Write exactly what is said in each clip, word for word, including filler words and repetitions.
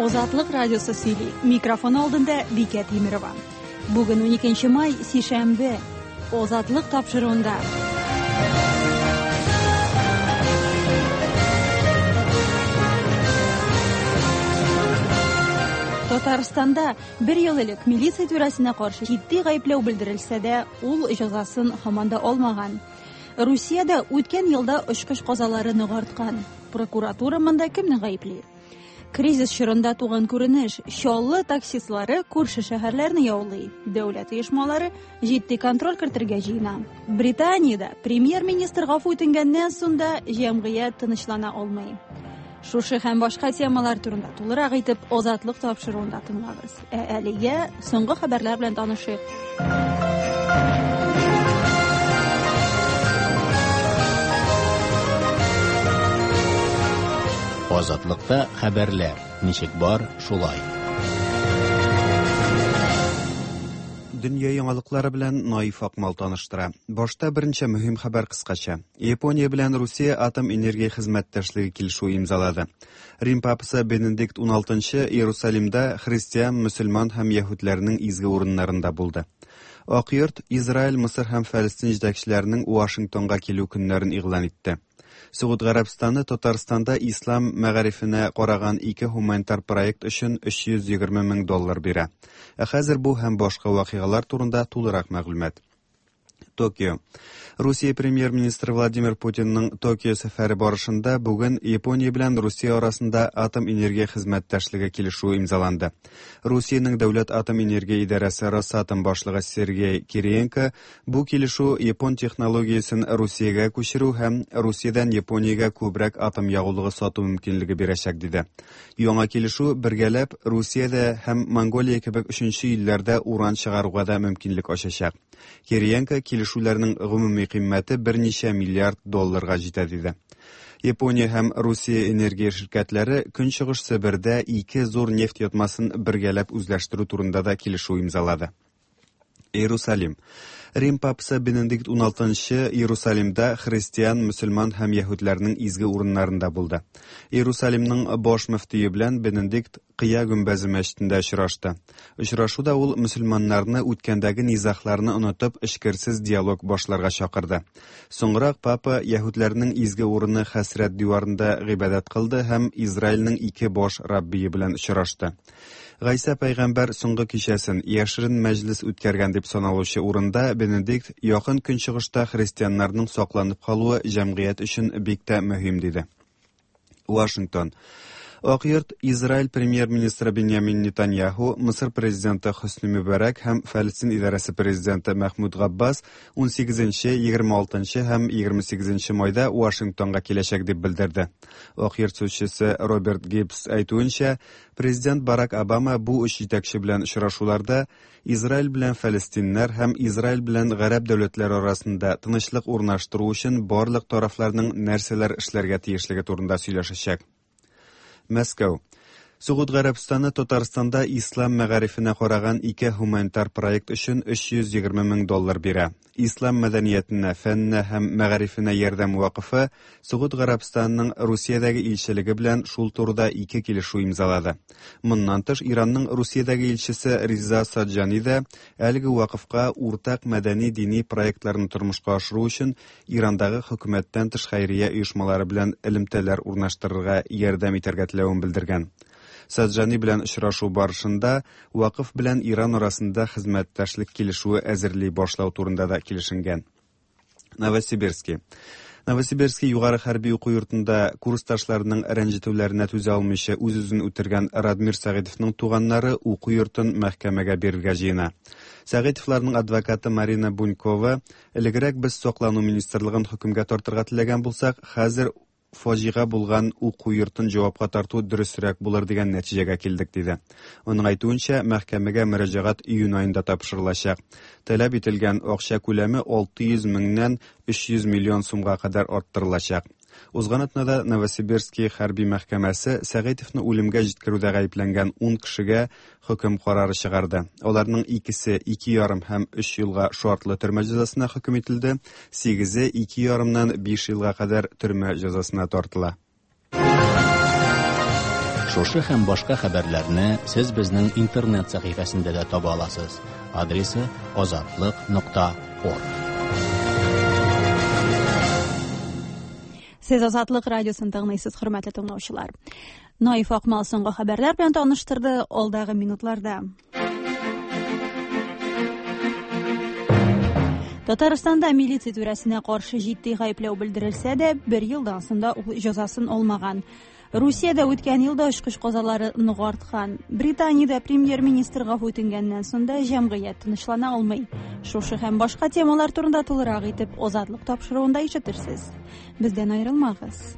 Озатлык радиосы сөйли. Микрофон алдында Бикә Тимирова. Бүген уникенче май, сишәмбе. Озатлык тапшыруында. Татарстанда бер ел элек милиция түрәсенә каршы җитди гаепләү белдерелсә дә, ул җәзасын һаман да алмаган. Русиядә үткән елда очкыч казалары ныгарткан. Прокуратура монда кемне гаепли? Кризис чорында туган күренеш, чаллы таксистлары күрше шәһәрләрне яулый. Дәүләт оешмалары җитди контроль кертергә җыена. Британиядә премьер-министр гафу итенгәннән соң да җәмгыять тынычлана алмый. Шушы һәм башка темалар турында тулырак итеп Озатлык тапшыруында тыңлагыз. Ә әлегә соңгы хәбәрләр белән танышыйк. Озатлыкта хәбәрләр. Ничек бар, шулай. Дөнья яңалыклары белән Наиф Акмал таныштыра. Башта беренче мөһим хәбәр кыскача. Япония белән Русия атом энергия хезмәттәшлеге килешү имзалады. Рим папасы Бенедикт он алтынчы Иерусалимда христиан, мөселман һәм яһүдләрнең изге урыннарында булды. Ак йорт Израиль, Мисыр һәм Фәлестин җитәкчеләренең Вашингтонга килү көннәрен игълан итте. Сауд Гарәбстаны Татарстанда ислам мәгарифенә караган ике гуманитар проект өчен өч йөз егерме мең доллар бирә. Ә хәзер бу һәм башка вакыйгалар турында тулырак мәгълүмат. Токио. Русия премьер-министры Владимир Путинның Токио сәфәре барышында бүген Япония белән Русия арасында атом энергия хезмәттәшлеге килешү имзаланды. Русиянең дәүләт атом энергия идарәсе Росатом башлыгы Сергей Кириенко бу килешү Япон технологиясын Русиягә күчерү һәм Русиядән Япониягә күбрәк атом ягулыгы сату мөмкинлеге бирәчәк диде. Яңа килешү бергәләп Русиядә һәм Монголия кебек өченче илләрдә уран чыгаруга да мөмкинлек ачачак. Кириенко килешүләрнең гомуми кыйммәте берничә миллиард долларга җитә диде. Япония һәм Русия энергия ширкәтләре Көнчыгыш Себердә ике зур нефть ятмасын бергәләп үзләштерү турында да килешү имзалады. Иерусалим. Рим папасы Бенедикт он алтынчы Иерусалимда христиан, мөселман һәм яһүдләрнең изге урыннарында булды. Иерусалимның баш мөфтие белән Бенедикт Кыя гөмбәзе мәчетендә очрашты. Очрашуда ул мөселманнарны үткәндәге низахларны онытып, эчкерсез диалог башларга чакырды. Соңрак папа яһүдләрнең изге урыны Хәсрәт диварында гыйбадәт кылды һәм Израильнең ике баш раббие белән очрашты. Гайса пәйгамбәр соңгы кичәсен яшерен мәҗлес үткәргән дип саналучы урында Бенедикт якын көнчыгышта христианнарның сакланып калуы җәмгыять өчен бик тә мөһим диде. Вашингтон. Ак йорт Израиль премьер-министры Беньямин Нетаньяху, Мисыр президенты Хосни Мубарак һәм Фәлестин идарәсе президенты Мәхмүд Габбас он сигезенче, егерме алтынчы һәм егерме сигезенче майда Вашингтонга киләчәк дип белдерде. Ак йорт сүзчесе Роберт Гибс әйтүенчә, президент Барак Обама бу өч җитәкче белән очрашуларда Израиль белән фәлестиннәр һәм Израиль белән гарәп дәүләтләре арасында тынычлык урнаштыру өчен барлык тарафларның нәрсәләр эшләргә тиешлеге турында сөйләшәчәк. Мәскәү. Сауд Гарәбстаны Татарстанда ислам мәгарифенә караган ике гуманитар проект өчен өч йөз егерме мең доллар бирә. Ислам мәдәниятенә, фәннә һәм мәгарифенә ярдәм вакыфы Сауд Гарәбстанның Русиядәге илчелеге белән шул турыда ике килешү имзалады. Моннан тыш Иранның Русиядәге илчесе Риза Саджани да әлеге вакыфка уртак мәдәни-дини проектларны тормышка ашыру өчен Ирандагы хөкүмәттән тыш хәйрия оешмалары белән элемтәләр урнаштырырга ярдәм итәргә теләвен белдергән. Саджани белән очрашу барышында вакыф белән Иран арасында хезмәттәшлек килешүе әзерли башлау турында да килешенгән. Новосибирский. Новосибирский югары хәрби уку йортында курсташларының рәнҗетүләренә түзә алмыйча үз-үзен үтергән Радмир Сәгыйтовның туганнары уку йортын мәхкәмәгә бирергә җыена. Сәгыйтовларның адвокаты Марина Бунькова, элегрәк без саклану министрлыгын хөкемгә тартырга теләгән булсак, хәзер фаҗига булган уку йортын җавапка тарту дөресрәк булыр дигән нәтиҗәгә килдек диде. Оның әйтүенчә, мәхкәмәгә мөрәҗәгать июнь аенда тапшырылачак. Таләп ителгән акча күләме алты йөз меңнән өч йөз миллион сумга кадәр арттырылачак. Узган атнада Новосибирский хәрби мәхкәмәсе Сәгыйтовны үлемгә җиткерүдә гаепләнгән ун кешегә хөкем карары чыгарды. Аларның икесе ике ярым һәм өч елга шартлы төрмә җәзасына хөкем ителде, сигезе ике ярымнан биш елга кадәр төрмә җәзасына тартыла. Шушы һәм башка хәбәрләрне сез безнең интернет сәхифәсендә дә таба аласыз. Адресы азатлык нокта орг. Сез Азатлык радиосын тыңлыйсыз, хөрмәтле тыңлаучылар. Наиф Акмал соңгы хәбәрләр белән таныштырды алдагы минутларда. Татарстанда милиция түрәсенә каршы җитди гаепләү белдерелсә дә, бер елдан соң да җәзасын алмаган. Русиядә үткән елда очкыч казалары нык арткан. Британиядә премьер-министрга үтенгәннән соң да җәмгыять тынычлана алмый. Шушы һәм башка темалар турында тулырак итеп Азатлык тапшыруында ишетерсез. Бездән аерылмагыз.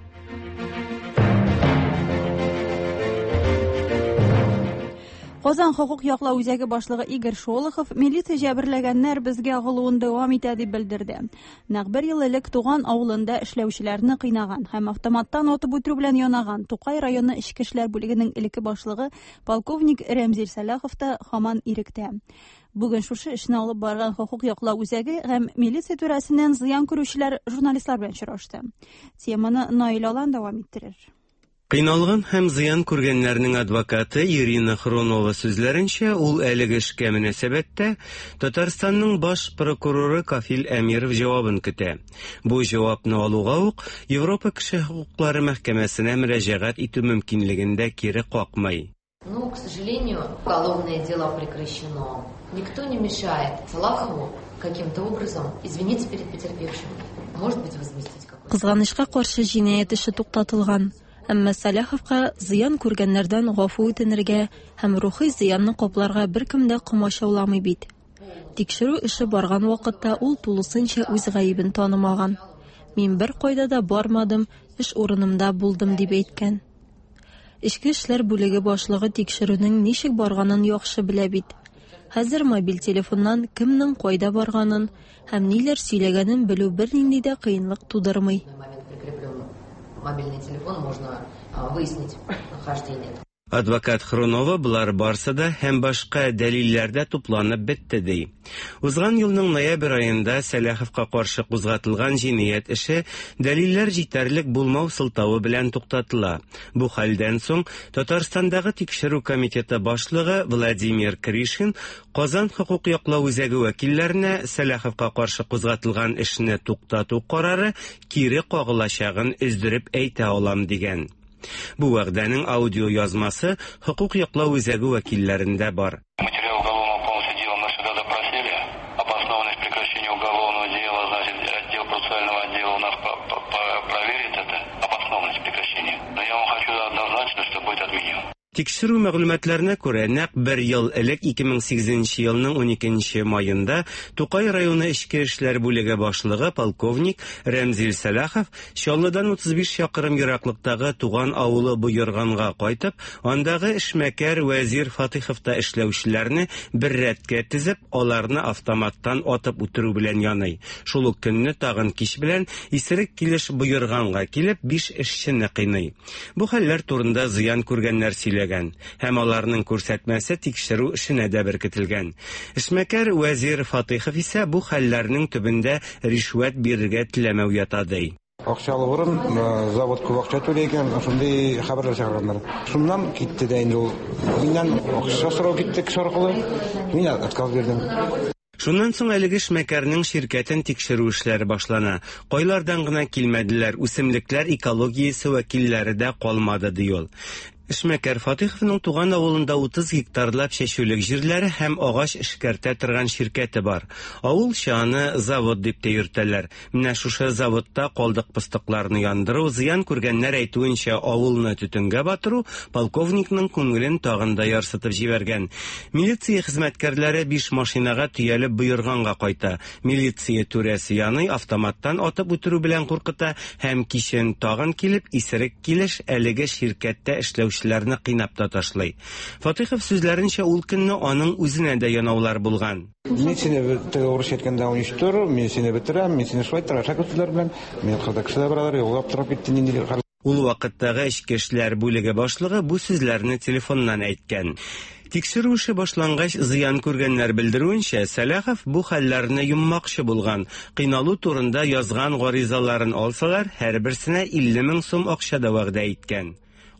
Казан хокук яклау үзәге башлыгы Игорь Шолохов милиция җәберләгәннәр безгә агылуын дәвам итә дип белдерде. Нәкъ бер ел элек туган авылында эшләүчеләрне кыйнаган һәм автоматтан атып үтерү белән янаган Тукай районы Ичке эшләр бүлегенең элекке башлыгы полковник Рәмзил Сәләхов та һаман иректә. Бүген шушы эшне алып барган хокук яклау үзәге һәм милиция түрәсеннән зыян күрүчеләр журналистлар белән очрашты. Теманы Наил Алан дәвам иттерер. Кыйналган һәм зыян күргәннәрнең адвокаты Ирина Хронова сүзләренчә, ул әлеге эшкә мөнәсәбәттә Татарстанның баш прокуроры Кафил Әмиров җавабын көтә. Бу җавапны алуга ук Европа кеше хукуклары мәхкәмәсенә мөрәҗәгать итү мөмкинлеген дә кире какмый. Ну, к сожалению, уголовное дело прекращено. Никто не мешает Салахову каким-то образом извиниться перед потерпевшим. Может быть, возместить какой-то. Кызганычка каршы җинаять эше туктатылган. Әмма Сәләховка зыян күргәннәрдән гафу үтенергә һәм рухи зыянны капларга беркем дә комачауламый бит. Тикшерү эше барган вакытта ул тулысынча үз гаебен танымаган. Мин бер кайда да бармадым, эш урынымда булдым дип әйткән. Ичке эшләр бүлеге башлыгы тикшерүнең ничек барганын яхшы белә бит. Хәзер мобиль телефоннан кемнең кайда барганын һәм ниләр сөйләгәнен белү бернинди дә кыенлык тудырмый. Мобильный телефон можно выяснить нахождение. Адвокат Хронова булар барса да һәм башка дәлилләрдә тупланып бетте ди. Узган елның ноябрь аенда Сәләховка каршы кузгатылган җинаять эше дәлилләр җитәрлек булмау сылтавы белән туктатыла. Бу хәлдән соң Татарстандагы тикшерү комитеты башлыгы Владимир Кришин Казан хокук яклау үзәге вәкилләренә Сәләховка каршы кузгатылган эшне туктату карары кире кагылачагын өздереп әйтә алам дигән. Бу вәгъдәнең аудио язмасы хокук яклау үзәге вәкилләрендә бар. Материал уголовного полностью дела мы сюда допросили. Обоснованность прекращения уголовного дела, значит, отдел процессуального отдела у нас проверит это, обоснованность прекращения. Но я вам хочу однозначно, что будет отменен. Тикшерү мәгълүматларына күрә, нәкъ бер ел элек ике мең сигезенче елның уникенче маенда Тукай районы Ичке эшләр бүлеге башлыгы полковник Рәмзил Сәләхов Чаллыдан утыз биш чакрым ераклыктагы туган авылы Буйырганга кайтып, андагы эшмәкәр Вәзир Фатиховта эшләүчеләрне бер рәткә тезеп, аларны автоматтан атып үтерү белән яный. Шул ук көнне тагын кич белән исерек килеш Буйырганга килеп биш эшчене кыйный. Бу хәлләр турында зыян күргәннәр сөйләгән. Һәм аларның күрсәтмәсе тикшерү эшенә дә беркетелгән. Эшмәкәр Вәзир Фатихов исә бу хәлләрнең төбендә ришвәт бирергә теләмәү ята ди. Акчалы урын, завод күп акча түләгән, шундый хәбәрләр чыгарганнар. Шуннан китте дә инде ул. Миннән акча сорау китте кеше аркылы. Мин отказ бирдем. Шуннан соң әлеге эшмәкәрнең ширкәтен тикшерү эшләре башлана. Кайлардан гына килмәделәр, үсемлекләр экологиясе вәкилләре дә калмады ди ул. Эшмәкәр Фатиховның туган авылында утыз гектарлап чәчүлек җирләре һәм агач эшкәртә торган ширкәте бар. Авыл чаны завод дип тә йөртәләр. Менә шушы заводта калдык-пыстыкларны яндыру, зыян күргәннәр әйтүенчә авылны төтөнгә батыру полковникның күңелен тагын да ярсытып җибәргән. Милиция хезмәткәрләре биш машинага төялеп Буйырганга кайта. Милиция түрәсе яный автоматтан атып үтерү белән куркыта һәм кичен тагын килеп исерек килеш әлеге ширкәттә эшләү эшләрне кыйнап та ташлый. Фатихов сүзләренчә ул көнне аның үзенә дә янаулар булган. Мин сине урыс әйткәндә унөч, мин сине бетерәм, мин сине шулай тырышак үтүләр белән, мен кырда кешеләр баралар, ялгап торып китте инде. Ул вакыттагы Ичке эшләр бүлеге башлыгы бу сүзләрне телефоннан әйткән. Тикшерү эше башлангач зыян күргәннәр белдерүенчә, Сәләхов бу хәлләрне юммакчы булган. Кыйналу турында язган гаризаларын алсалар, һәрберсенә илле мең сум акча да вәгъдә иткән.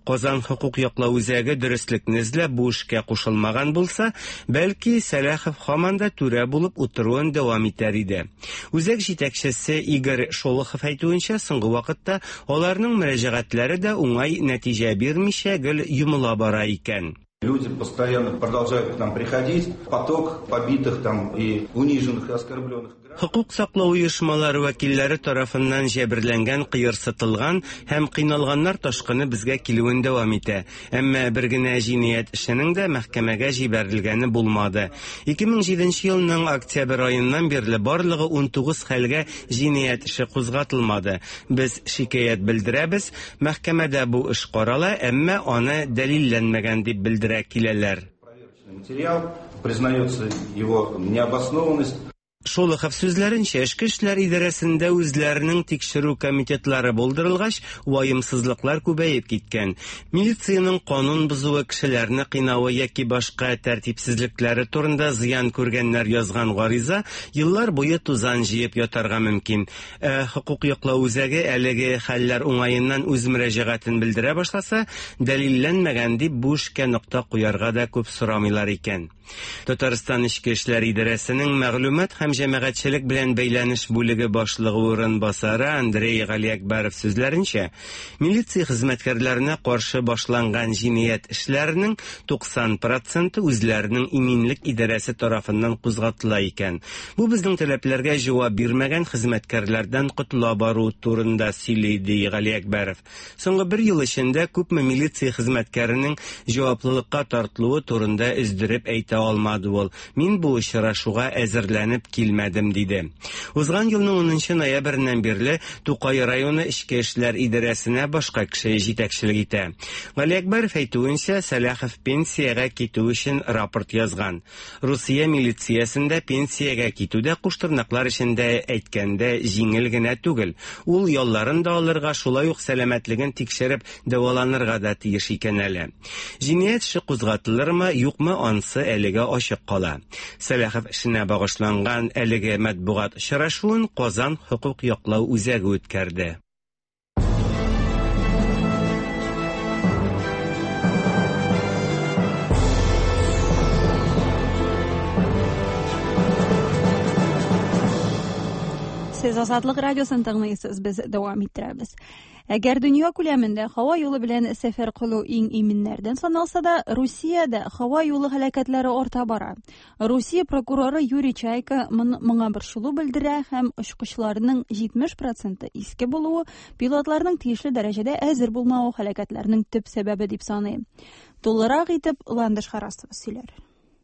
Казан хокук яклау үзәге дөреслекне эзләп бу эшкә кушылмаган булса, бәлки Сәләхов һаман да түрә булып утыруын дәвам итәр иде. Үзәк җитәкчесе Игорь Шолохов әйтүенчә, соңгы вакытта аларның мөрәҗәгатьләре дә уңай нәтиҗә бирмичә гел йомыла бара икән. Люди постоянно продолжают к нам приходить, поток побитых там и униженных, и оскорбленных. Хокук саклау оешмалары вәкилләре тарафыннан җәберләнгән, кыерсытылган һәм кыйналганнар ташкыны безгә килүен дәвам итә. Әмма бер генә җинаять эшенең дә мәхкәмәгә җибәрелгәне булмады. ике мең җиденче елның октябрь аеннан бирле барлыгы ун тугыз хәлгә җинаять эше кузгатылмады. Без шикаят белдерәбез, мәхкәмәдә бу эш карала, әмма аны дәлилләнмәгән дип белдерә киләләр. Материал признается его необоснованность. Шолохов сүзләренчә, эшке эшләр идарәсендә үзләренең тикшерү комитетлары булдырылгач, ваемсызлыклар күбәеп киткән. Милицияның канун бузуы, кешеләрне кыйнавы яки башка тәртипсезлекләре турында зыян күргәннәр язган гариза еллар буе тузан җыеп ятарга мөмкин. Ә хокук яклау үзәге әлеге хәлләр уңаеннан үз мөрәҗәгатен белдерә башласа, дәлилләнмәгән дип бу эшкә нокта куярга да күп сорамыйлар икән. Татарстан эчке эшләр идарәсенең мәгълүмат һәм җәмәгатьчелек белән бәйләнеш бүлеге башлыгы урынбасары Андрей Галиякбаров сүзләренчә, милиция хезмәткәрләренә каршы башланган җинаять эшләренең туксан проценты үзләренең иминлек идарәсе тарафыннан кузгатыла икән. Бу безнең таләпләргә җавап бирмәгән хезмәткәрләрдән котыла бару турында сөйли, ди Галиякбаров. Соңгы бер ел эчендә күпме милиция хезмәткәренең җаваплылыкка тартылуы турында өздереп әйтә алмады ул. Мин бу очрашуга әзерләнеп килмәдем, диде. Узган елның унынчы ноябреннән бирле Тукай районы эчке эшләр идарәсенә башка кеше җитәкчелек итә. Галиякбаров әйтүенчә, Сәләхов пенсиягә китү өчен рапорт язган. Русия милициясендә пенсиягә китүдә куштырнаклар эчендә әйткәндә җиңел генә түгел. Ул ялларын да алырга, шулай ук сәламәтлеген тикшереп дәваланырга да тиеш икән әле. Җинаять эше кузгатылырмы, юкмы, ансы әлегә ачык кала. Сәләхов эшенә багышланган әлеге матбугат очрашуын Казан хокук яклау үзәге үткәрде. Сез Азатлык радиосын тыңлыйсыз, без дәвам иттерәбез. Әгәр дөнья күләмендә һава юлы белән сәфәр кылу иң иминнәрдән саналса да, Русиядә һава юлы һәлакәтләре арта бара. Русия прокуроры Юрий Чайка моңа борчылу белдерә һәм очкычларның җитмеш проценты иске булуы, пилотларның тиешле дәрәҗәдә әзер булмавы һәлакәтләрнең төп сәбәбе дип саный. Тулырак итеп Ландыш Харастов сөйләр.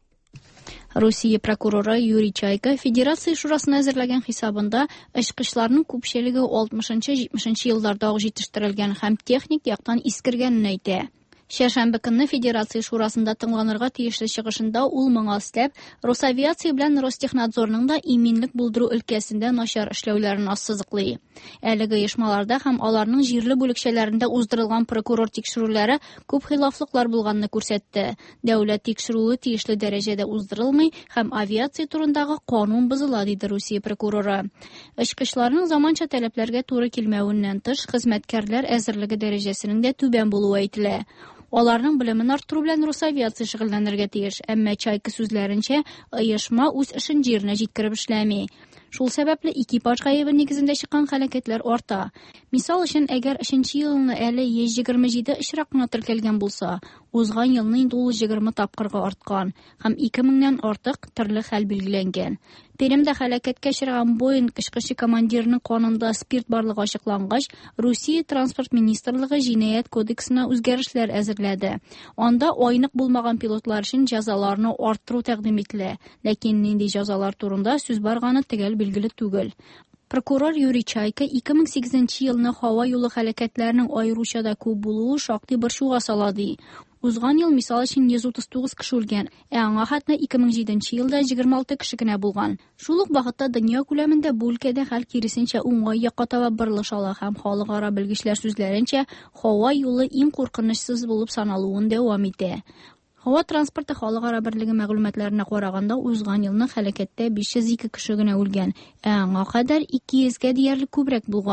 Русия прокуроры Юрий Чайка Федерация шурасына әзерләгән хисабында очкычларның күпчелеге алтмышынчы-җитмешенче елларда ук җитештерелгән һәм техник яктан искергәнен әйтә. Шәршәмбе көнне Федерация шурасында тыңланырга тиешле чыгышында ул моңа өстәп, Росавиация белән Ростехнадзорның да иминлек булдыру өлкәсендә начар эшләүләрен ассызыклый. Әлеге оешмаларда һәм аларның җирле бүлекчәләрендә уздырылган прокурор тикшерүләре күп хилафлыклар булганны күрсәтте. Дәүләт тикшерүе тиешле дәрәҗәдә уздырылмый һәм авиация турындагы канун бозыла, диде Русия прокуроры. Очкычларның заманча таләпләргә туры килмәвеннән тыш, хезмәткәрләр әзерлеге дәрәҗәсенең дә түбән булуы әйтелә. Аларның белемен арттыру белән Росавиация шөгыльләнергә тиеш, әмма Чайка сүзләренчә, оешма үз эшен җиренә җиткереп эшләми. Шул сәбәпле экипаж гаебе нигезендә чыккан һәлакәтләр арта. Мисал өчен, әгәр өченче елны әле йөз егерме җиде очрак кына теркәлгән булса, узган елны инде ул егерме тапкырга арткан һәм ике меңнән артык төрле хәл билгеләнгән. Перемдә һәлакәткә очраган Боинг очкычы командирының канында спирт барлыгы ачыклангач, Русия транспорт министрлыгы җинаять кодексына үзгәрешләр әзерләде. Анда айнык булмаган пилотлар өчен җәзаларны арттыру тәкъдим ителә, ләкин нинди җәзалар турында сүз барганы төгәл билгеле түгел. Прокурор Юрий Чайка ике мең сигезенче елны һава юлы һәлакәтләренең аеруча да күп булуы шактый борчуга сала, ди. Узган ел мисал өчен йөз утыз тугыз кеше үлгән, ә аңа хәтта ике мең җиденче елда егерме алты кеше генә булган. Шул ук вакытта дөнья күләмендә бу өлкәдә хәл киресенчә уңай якка таба борылыш ала һәм халыкара белгечләр сүзләренчә, һава юлы иң куркынычсыз булып саналуын дәвам итә. Һава транспорты халыкара берлеге мәгълүматларына караганда, узган елны һәлакәттә биш йөз ике кеше генә үлгән, ә аңа кадәр ике йөзгә диярлек күбрәк булган.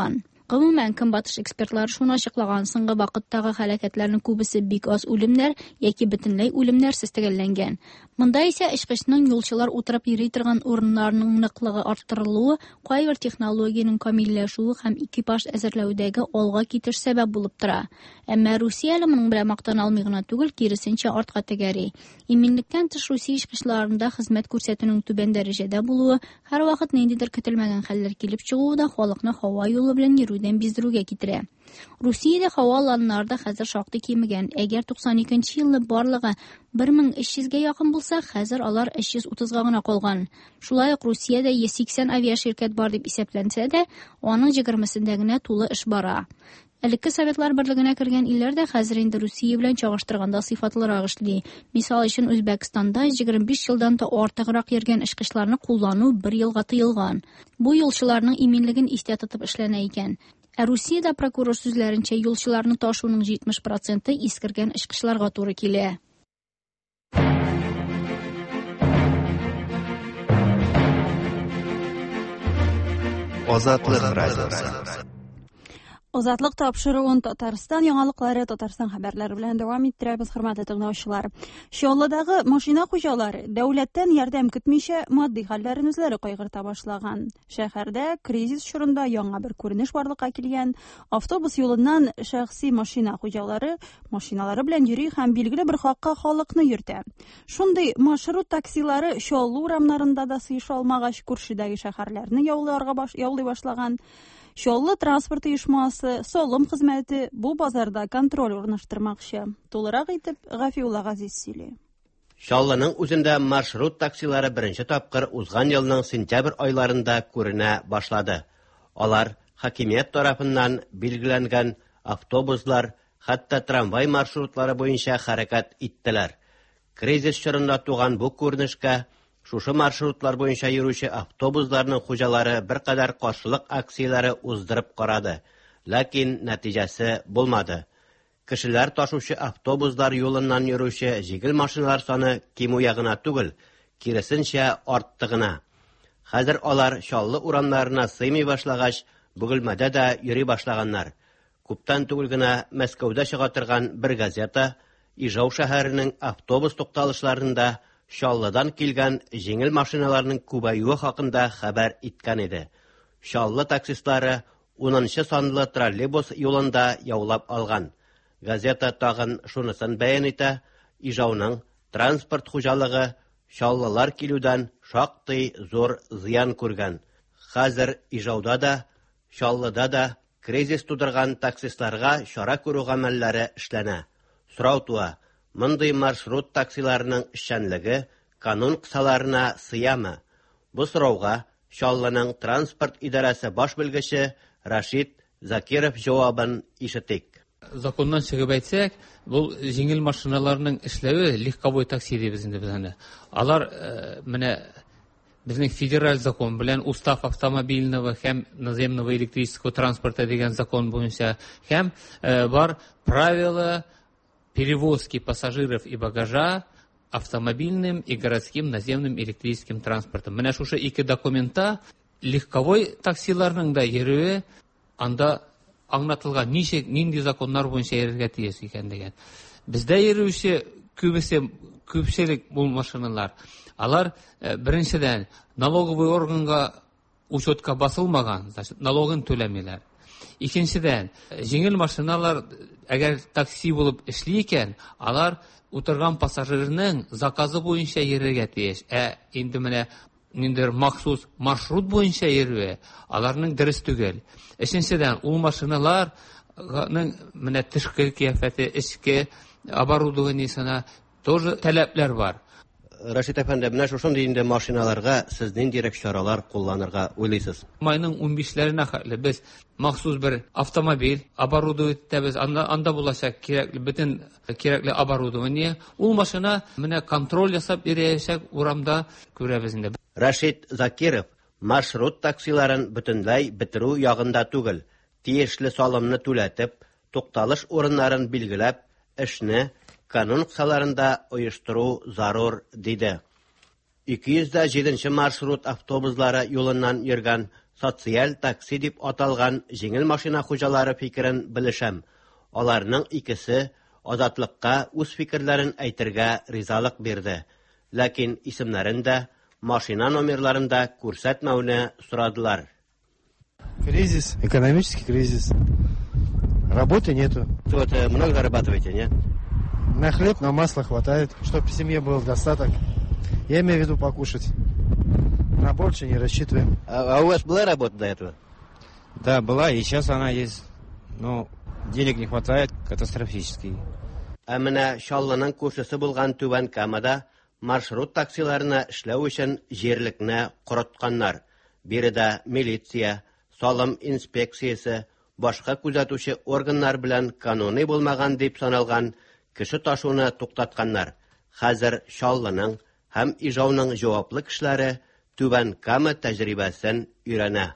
Гомумән, көнбатыш экспертлары шуны ачыклаган, соңгы вакыттагы һәлакәтләрнең күбесе бик аз үлемнәр яки бөтенләй үлемнәрсез төгәлләнгән. Монда исә очкычның юлчылар утырып йөри торган урыннарының ныклыгы арттырылуы, кайбер технологиянең камилләшүе һәм экипаж әзерләүдәге алга китеш сәбәп булып тора. Әмма Русия моның белән мактана алмый гына түгел, киресенчә артка тәгәри. Иминлектән тыш Русия очкычларында хезмәт күрсәтүнең түбән дәрәҗәдә булуы, һәрвакыт ниндидер көтелмәгән хәлләр килеп чыгуы да халыкны һава юлы белән йөрүдән биздерүгә китерә. Русиядә һава аланнарында хәзер шактый кимегән. Әгәр туксан икенче елны барлыгы бер мең өч йөзгә якын булса, хәзер алар өч йөз утызга гына калган. Шулай ук Русиядә йөз сиксән авиаширкәт бар дип исәпләнсә дә, аның егермесендә генә тулы эш бара. Элекке Советлар Берлегенә кергән илләрдә хәзер инде Русия белән чагыштырганда сыйфатлырак эшли. Мисал өчен Үзбәкстанда егерме биш елдан да артыграк йөргән эшкычларны куллану бер елга тыелган. Бу юлчыларның иминлеген истә тотып эшләнә икән. Ә Русиядә прокурор сүзләренчә юлчыларны ташуның җитмеш проценты искергән эшкычларга туры килә. Азатлык радиосы. Азатлык тапшыруын Татарстан яңалыклары, Татарстан хәбәрләре белән дәвам иттерәбез, хөрмәтле тыңлаучылар. Чаллыдагы машина хуҗалары дәүләттән ярдәм көтмичә матди хәлләрен үзләре кайгырта башлаган. Шәһәрдә кризис чорында яңа бер күренеш барлыкка килгән. Автобус юлыннан шәхси машина хуҗалары машиналары белән йөри һәм билгеле бер хакка халыкны йөртә. Шундый маршрут таксилары Чаллы урамнарында да сыйша алмагач, күршедәге шәһәрләрне яуларга баш, яулый башлаган. Чаллы транспорт оешмасы, Солым хезмәте бу базарда контроль урнаштырмакчы. Тулырак итеп Гафиулла Газиз сөйли. Чаллының үзендә маршрут таксилары беренче тапкыр узган елның сентябрь айларында күренә башлады. Алар хакимият тарафыннан билгеләнгән автобуслар, хәтта трамвай маршрутлары буенча хәрәкәт иттеләр. Кризис чорында туган бу күренешкә шушы маршрутлар буенча йөрүче автобусларның хуҗалары бер кадәр каршылык акцияләре уздырып карады, ләкин нәтиҗәсе булмады. Кешеләр ташучы автобуслар юлыннан йөрүче җигел машиналар саны кимү ягына түгел, киресенчә артты гына. Хәзер алар Чаллы урамнарына сыймый башлагач, Бөгелмәдә дә йөри башлаганнар. Күптән түгел генә Мәскәүдә чыга торган бер газета Ижау шәһәренең автобус тукталышларында Чаллыдан килгән җиңел машиналарның күбәюе хакында хәбәр иткән иде. Чаллы таксистлары унынчы санлы троллейбус юлында яулап алган. Газета тагын шунысын бәян итә: Ижауның транспорт хуҗалыгы Чаллылар килүдән шактый зур зыян күргән. Хәзер Ижауда да, Чаллыда да кризис тудырган таксистларга чара күрү гамәлләре эшләнә. Сорау туа: мондый маршрут таксиларының эшчәнлеге канун кысаларына сыямы? Бу сорауга Чаллының транспорт идарәсе баш белгече Рашид Закиров җавабын ишетик. Законнан чыгып әйтсәк, бу җиңел машиналарның эшләве легковой такси дип безнең белән. Алар э, менә безнең федераль закон белән устав автомобильного һәм наземного электрического транспорта дигән закон буенча һәм э, бар правила перевозки пассажиров и багажа автомобильным и городским наземным электрическим транспортом. Менә шушы ике документта легковой таксиларның да йөрүе анда аңлатылган, ничек, нинди законнар буенча йөрергә тиеш икән дигән. Бездә йөрүче күбесе, күпчелек бу машиналар, алар э, беренчедән налоговый органга учетка басылмаган, значит, налогын түләмиләр. Икенчедән, җиңел машиналар әгәр такси булып эшли икән, алар утырган пассажирның заказы буенча йөрергә тиеш. Ә инде менә ниндер махсус маршрут буенча йөрүе аларның дөрес түгел. Өченчедән, ул машиналарның менә тышкы кыяфәте, эчке оборудованиесына тоже таләпләр бар. Рашид әфәнде, менә шушындый инде машиналарга сез ниндирәк чаралар кулланырга уйлыйсыз? Майның унбишләренә хәтле без махсус бер автомобиль оборудовать итәбез, анда, анда булачак кирәкле бөтен кирәкле оборудование. Ул машина менә контроль ясап йөрәчәк урамда күрәбез инде. Рашид Закиров маршрут таксиларын бөтенләй бетерү ягында түгел, тиешле салымны түләтеп, тукталыш урыннарын билгеләп, эшне канун кысаларында оештыру зарур диде. ике йөз җиденче маршрут автобуслары юлыннан йөргән социаль такси дип аталган җиңел машина хуҗалары фикерен белешәм. Аларның икесе азатлыкка үз фикерләрен әйтергә ризалык бирде. Ләкин исемнәрен дә, машина номерларын да күрсәтмәүне сорадылар. Кризис, экономический кризис. Работы нету. Вот много зарабатываете, нет? На хлеб, на масло хватает, чтобы в семье был достаток. Я имею в виду покушать. На больше не рассчитываем. А, а у вас была работа до этого? Да, была, и сейчас она есть. Но денег не хватает катастрофически. Ә менә Шаллының күршесе булган Түбән Камада маршрут таксиларына эшләү өчен җирлекне коротканнар. Биредә милиция, салым инспекциясе, башка күзәтүче органнар белән кануни булмаган дип саналган кеше ташуны туктатканнар. Хәзер Шаллының һәм Ижауның җаваплы кешеләре Түбән Кама тәҗрибәсен өйрәнә.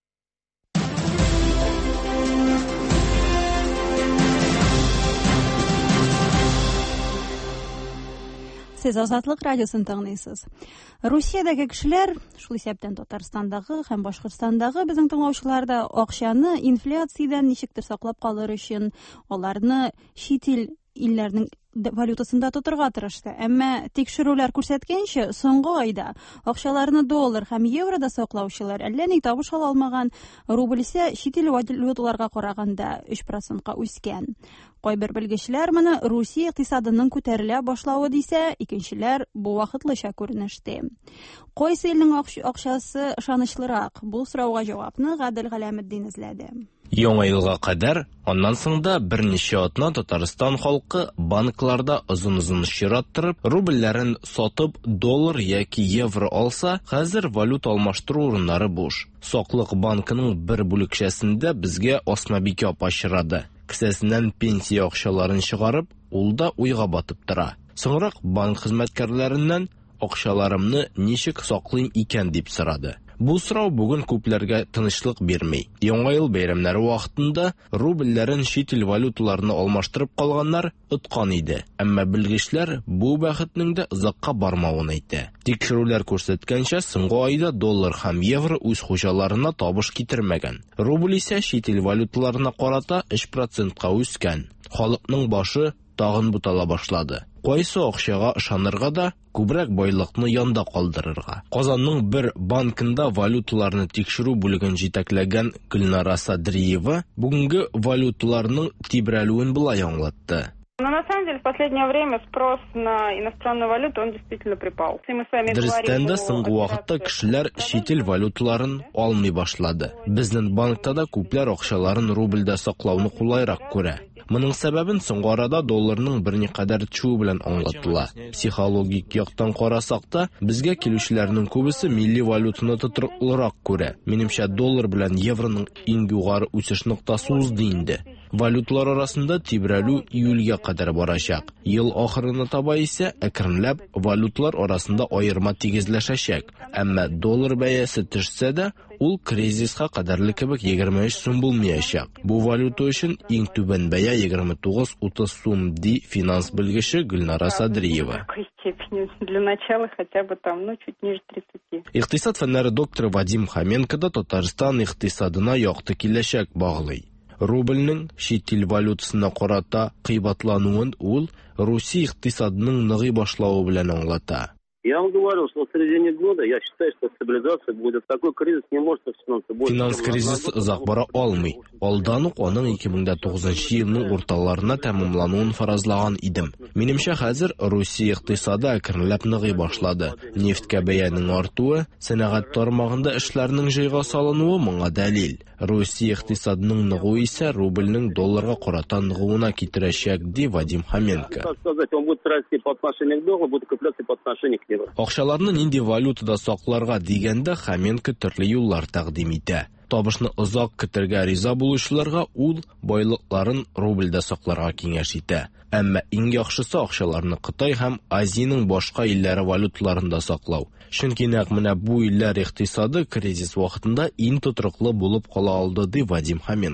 Сез Азатлык радиосын тыңлыйсыз. Русиядәге кешеләр, шул исәптән Татарстандагы һәм Башкортстандагы безнең тыңлаучылар да акчаны инфляциядән ничектер саклап калыр өчен аларны чит ил илләрнең валютасында тотырга тырышты. Әмма тикшерүләр күрсәткәнчә, соңгы айда акчаларны доллар һәм еврода саклаучылар әллә ни табыш ала алмаган, рубль исә чит ил валюталарга караганда өч процентка үскән. Кайбер белгечләр моны Русия икътисадының күтәрелә башлавы дисә, икенчеләр бу вакытлыча күренеште. Кайсы илнең акчасы ышанычлырак? Бу сорауга җавапны Гадел Галәметдин эзләде. Яңа елга кадәр, аннан соң да берничә атна Татарстан халкы банкларда озын-озын чираттырып, рубльләрен сатып, доллар яки евро алса, хәзер валюта алмаштыру урыннары буш. Саклык банкының бер бүлекчәсендә безгә Осмабикә апа чирады. Кесәсеннән пенсия акчаларын чыгарып, ул да уйга батып тора. Соңрак банк хезмәткәрләреннән акчаларымны ничек саклыйм икән дип сорады. Бу сорау бүген күпләргә тынычлык бирми. Яңа ел бәйрәмнәре вакытында рубльләрен чит ил валюталарына алмаштырып калганнар откан иде. Әмма белгечләр бу бәхетнең дә озакка бармавын әйтә. Тикшерүләр күрсәткәнчә, соңгы айда доллар һәм евро үз хуҗаларына табыш китермәгән. Рубль исә чит ил валюталарына карата өч процентка үскән. Халыкның башы тагын бутала башлады. Кайсы акчага ышанырга да, күбрәк байлыкны янда калдырырга. Казанның бер банкында валюталарны тикшерү бүлеген җитәкләгән Гөлнара Садриева бүгенге валюталарның тибрәлүен булай аңлатты. Но на самом деле в последнее время спрос на иностранную валюту он действительно припал. Дөрестән дә соңгы вакытта кешеләр чит ил валюталарын алмый башлады. Безнең банкта да күпләр акчаларын рубльдә саклауны кулайрак күрә. Моның сәбәбен соңгы арада долларның берникадәр төшүе белән аңлатыла. Психологик яктан карасак та, безгә килүчеләрнең күбесе милли валютаны тотрыклырак күрә. Минемчә, доллар белән евроның иң югары үсеш ноктасы узды инде. Валюталар арасында тибрәлү июльгә кадәр барачак. Ел ахырына таба исә әкренләп валюталар арасында аерма тигезләшәчәк. Әмма доллар бәясе төшсә дә, ул кризиска кадәрле кебек егерме өч сум булмаячак. Бу валюта өчен иң түбән бәя егерме тугыз утыз сум ди финанс белгече Гөлнара Садриева. Для начала хотя бы там, ну, чуть ниже тридцати. Икътисад фәннәре докторы Вадим Хоменко да Татарстан икътисадына якты киләчәк баглый. Рубльнең чит ил валютасына карата кыйбатлануын ул Русия икътисадының ныгый башлавы белән аңлата. Я вам говорил, что в середине года я считаю, что стабилизация будет. Такой кризис не может финансовый больше. Финанс кризисы озак бара алмый. Алдан ук аның ике мең тугызынчы елның урталарына тәмамлануын фаразлаган идем. Минемчә, хәзер Русия икътисады әкренләп ныгый башлады. Нефткә бәянең артуы, сәнәгать тармагында эшләрнең җайга салынуы моңа дәлил. Русия икътисадының ныгуы исә рубльнең долларга карата ныгуына китерәчәк, ди Вадим Хоменко. Акчаларны нинди валютада сакларга дигәндә Хоменко төрле юллар тәкъдим итә. Табышны озак көтәргә риза булучыларга ул байлыкларын рубльдә сакларга киңәш итә. Әмма иң яхшысы акчаларны Кытай һәм Азияның башка илләре валюталарында саклау. Чөнки нәкъ менә бу илләр икътисады кризис вакытында иң тотрыклы булып кала алды, ди Вадим Хоменко.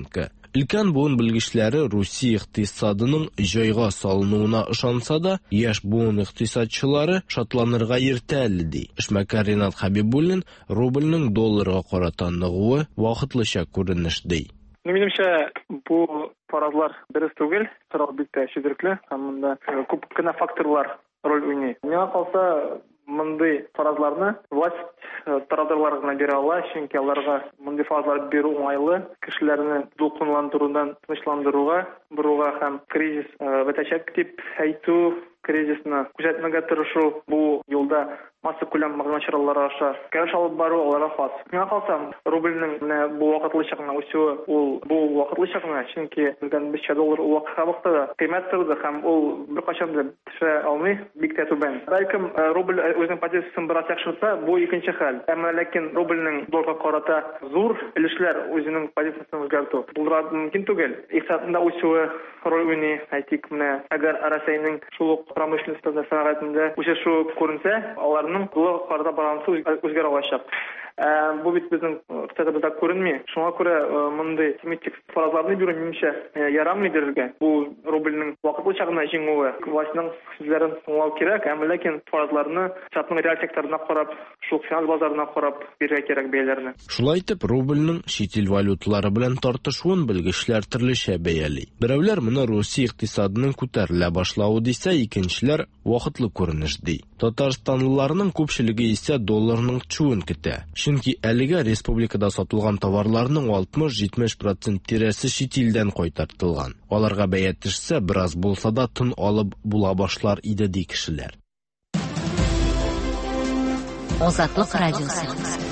Өлкән буын белгечләре Русия икътисадының җайга салынуына ышанса да, яшь буын икътисадчылары шатланырга иртә әле ди. Эшмәкәр Ринат Хәбибуллин рубльнең долларга карата ныгуы вакытлыча күренеш ди. Ну, минемчә, бу фаразлар дөрес түгел, сорау бик тә четерекле, һәм монда күп кенә факторлар роль уйный. Миңа калса, мондый фаразларны власть тарадырлар гына бирә ала, чөнки аларга мондый фаразлар бирү уңайлы, кешеләрне дулкынландырудан тынычландыруга, буруга һәм кризис бетәчәк дип әйтү, кризисны күзәтмәгә тырышу бу юлда масса күләм мәгълүмат чаралары аша кәш алып бару аларга хас. Миңа калса, рубльнең менә бу вакытлыча гына үсүе, ул бу вакытлыча гына, чөнки безгә доллар вакытта кыйммәт торды һәм ул беркайчан да төшә алмый, бик тә түбән. Бәлкем рубль үзенең позициясын бераз яхшырта, бу икенче хәл. Әмма ләкин рубльнең долларга карата зур өлешләр үзенең позициясын үзгәртү булдыра мөмкин түгел. Икътисадында үсүе роль уйный, әйтик, менә әгәр Россиянең шул ук промышленностьтә, сәнәгатендә үсеше күренсә, аларның долларга карата балансы үзгәрә алачак. Бу бит безнең икътисадыбызда күренми. Шуңа күрә мондый семитик фаразларны бирү минемчә ярамый бирергә. Бу рубльнең вакытлыча гына җиңүе. Властьның сүзләрен тыңлау кирәк, әмма ләкин фаразларны шартның реаль секторына карап, шул финанс базарына карап бирергә кирәк бәяләрне. Шулай итеп, рубльнең чит ил валюталары белән тартышуын белгечләр төрлечә бәяли. Берәүләр моны Русия икътисадының күтәрелә башлауы дисә, икенчеләр вакытлы күренеш ди. Татарстанлыларның күпчелеге исә долларның чуын көтә. Чөнки әлегә республикада сатылган товарларның алтмыш-җитмеш процент тирәсе чит илдән кайтартылган. Аларга бәя төшсә, бераз булса да тын алып була башлар иде ди кешеләр. Азатлык радиосы.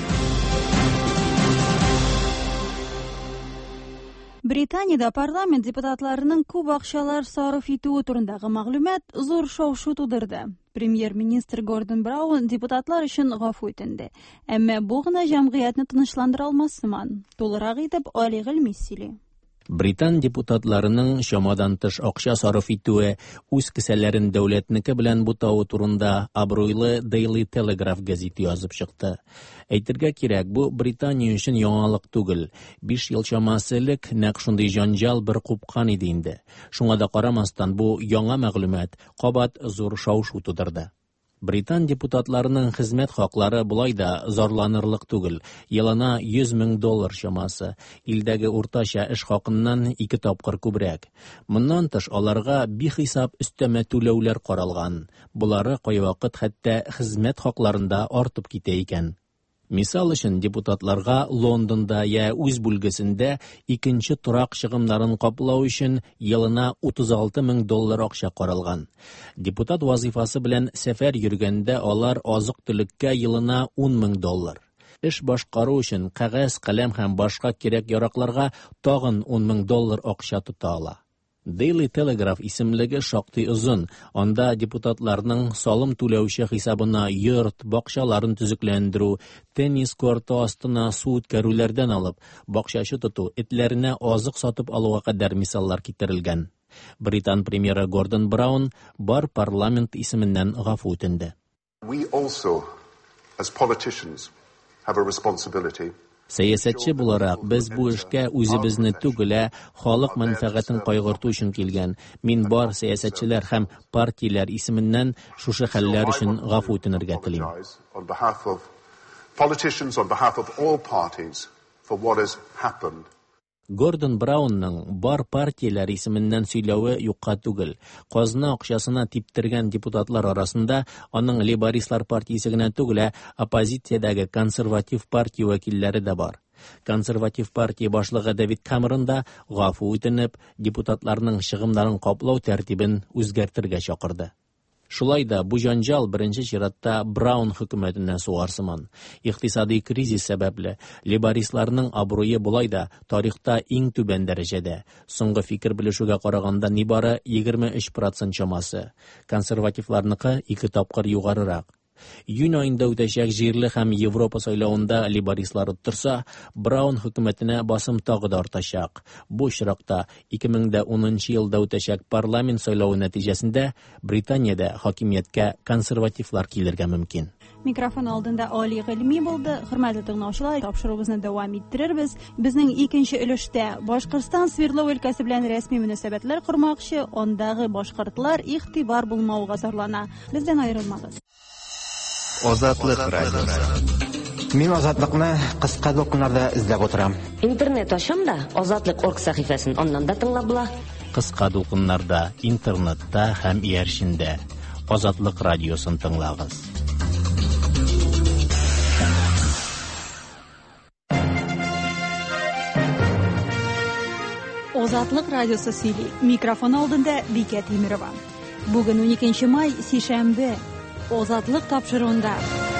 Британиядә парламент депутатларының күп акчалар сарыф итүе турындагы мәгълүмат зур шау-шу тудырды. Премьер-министр Гордон Браун депутатлар өчен гафу үтенде. Әмма бу гына җәмгыятьне тынычландыра алмас сыман. Тулырак итеп Али Гыйльми сөйли. Британ депутатларының шамадан тыш акча сарыф итүе үз кесәләрен дәүләтнеке белән бутауы турында абруйлы Daily Telegraph гәзите язып чыкты. Әйтергә кирәк, бу Британия өчен яңалык түгел. биш ел чамасы элек нәкъ шундый җанҗал бер купкан иде инде. Шуңа да карамастан бу яңа мәгълүмат кабат зур шау-шу тудырды. Британ депутатларының хезмәт хаклары булай да зарланырлык түгел. Елына йөз мең доллар чамасы, илдәге уртача эш хакыннан ике тапкыр күбрәк. Моннан тыш аларга бихисап өстәмә түләүләр каралган. Булары кайвакыт хәтта хезмәт хакларында артып китә икән. Мисал өчен депутатларга Лондонда я үз бүлгесендә икенче торак чыгымнарын каплау өчен елына утыз алты мең доллар акча каралган. Депутат вазифасы белән сәфәр йөргәндә алар азык-төлеккә елына ун мең доллар. Эш башкару өчен кәгазь, каләм һәм башка кирәк-яракларга тагын ун мең доллар акча тота ала. Daily Telegraph исемлеге шактый озын. Анда депутатларның салым түләүче хисабына йорт, бакчаларын төзекләндерү, теннис корты астына су үткәрүләрдән алып, бакчачы тоту, этләренә азык сатып алуга кадәр мисаллар китерелгән. Британ премьеры Гордон Браун бар парламент исеменнән гафу үтенде. We also, as politicians, have a responsibility. Сәясәтче буларак без бу эшкә үзебезне түгел, халык мәнфәгатен кайгырту өчен килгән. Мин бар сәясәтчеләр һәм партияләр исеменнән шушы хәлләр өчен гафу үтенергә телим. On behalf of politicians, on behalf of all parties, for what has happened. Гордон Браунның бар партияләр исеменнән сөйләве юкка түгел. Казна акчасына типтергән депутатлар арасында аның Лейбористлар партиясе генә түгел, оппозициядәге консерватив партия вәкилләре дә бар. Консерватив партия башлыгы Дэвид Камерон да гафу үтенеп, депутатларның чыгымнарын каплау тәртибен үзгәртергә чакырды. Шулай да бу җанҗал беренче чиратта Браун хөкүмәтенә сугарсыман. Икътисади кризис сәбәпле лейбористларның абруе булай да тарихта иң түбән дәрәҗәдә. Соңгы фикер белешүгә караганда нибары егерме өч процент чамасы. Консервативларныкы ике тапкыр югарырак. Июнь айында үтәчәк җирле һәм Европа сайлауында лейбористлар торса, Браун хөкүмәтенә басым тагы да артачак. Бу очракта ике мең унынчы елда үтәчәк парламент сайлауы нәтиҗәсендә Британиядә хакимияткә консервативлар килергә мөмкин. Mikrofon алдында Ali Гыйльми булды. Хөрмәтле тыңлаучылар, тапшыруыбызны дәвам иттерербез. Безнең икенче өлештә Башкортстан Свердлов өлкәсе белән рәсми мөнәсәбәтләр курмакчы, андагы башкортлар игътибар булмауга зарлана. Бездән аерылмагыз. Азатлык радиосы. Мин азатлыкны кыска докумнарда эзләп утырам. Интернет ачам да Азатлык точка орг сәхифәсен аннан да тыңлап була. Кыска докумнарда, интернетта һәм ияршиндә Азатлык радиосын тыңлагыз. Азатлык радиосы сөйли. Микрофон алдында Бикә Тимирова. Бүген уникенче май, сишәмбе. Азатлык тапшыруында.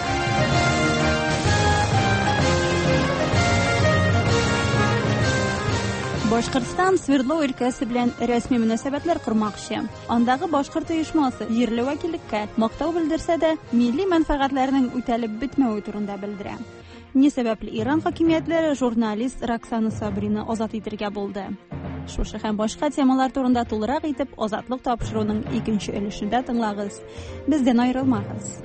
Башкортстан Свердлов өлкәсе белән рәсми мөнәсәбәтләр курмакчы. Андагы башкорт оешмасы җирле вәкиллеккә мактау белдерсә дә, милли мәнфәгатьләрнең үтәлеп бетмәүе турында белдерә. Ни сәбәпле Иран хакимиятләре журналист Роксана Сабрины азат итәргә булды? Шушы һәм башка темалар турында тулырак итеп Азатлык тапшыруның икенче өлешендә тыңлагыз. Бездән аерылмагыз.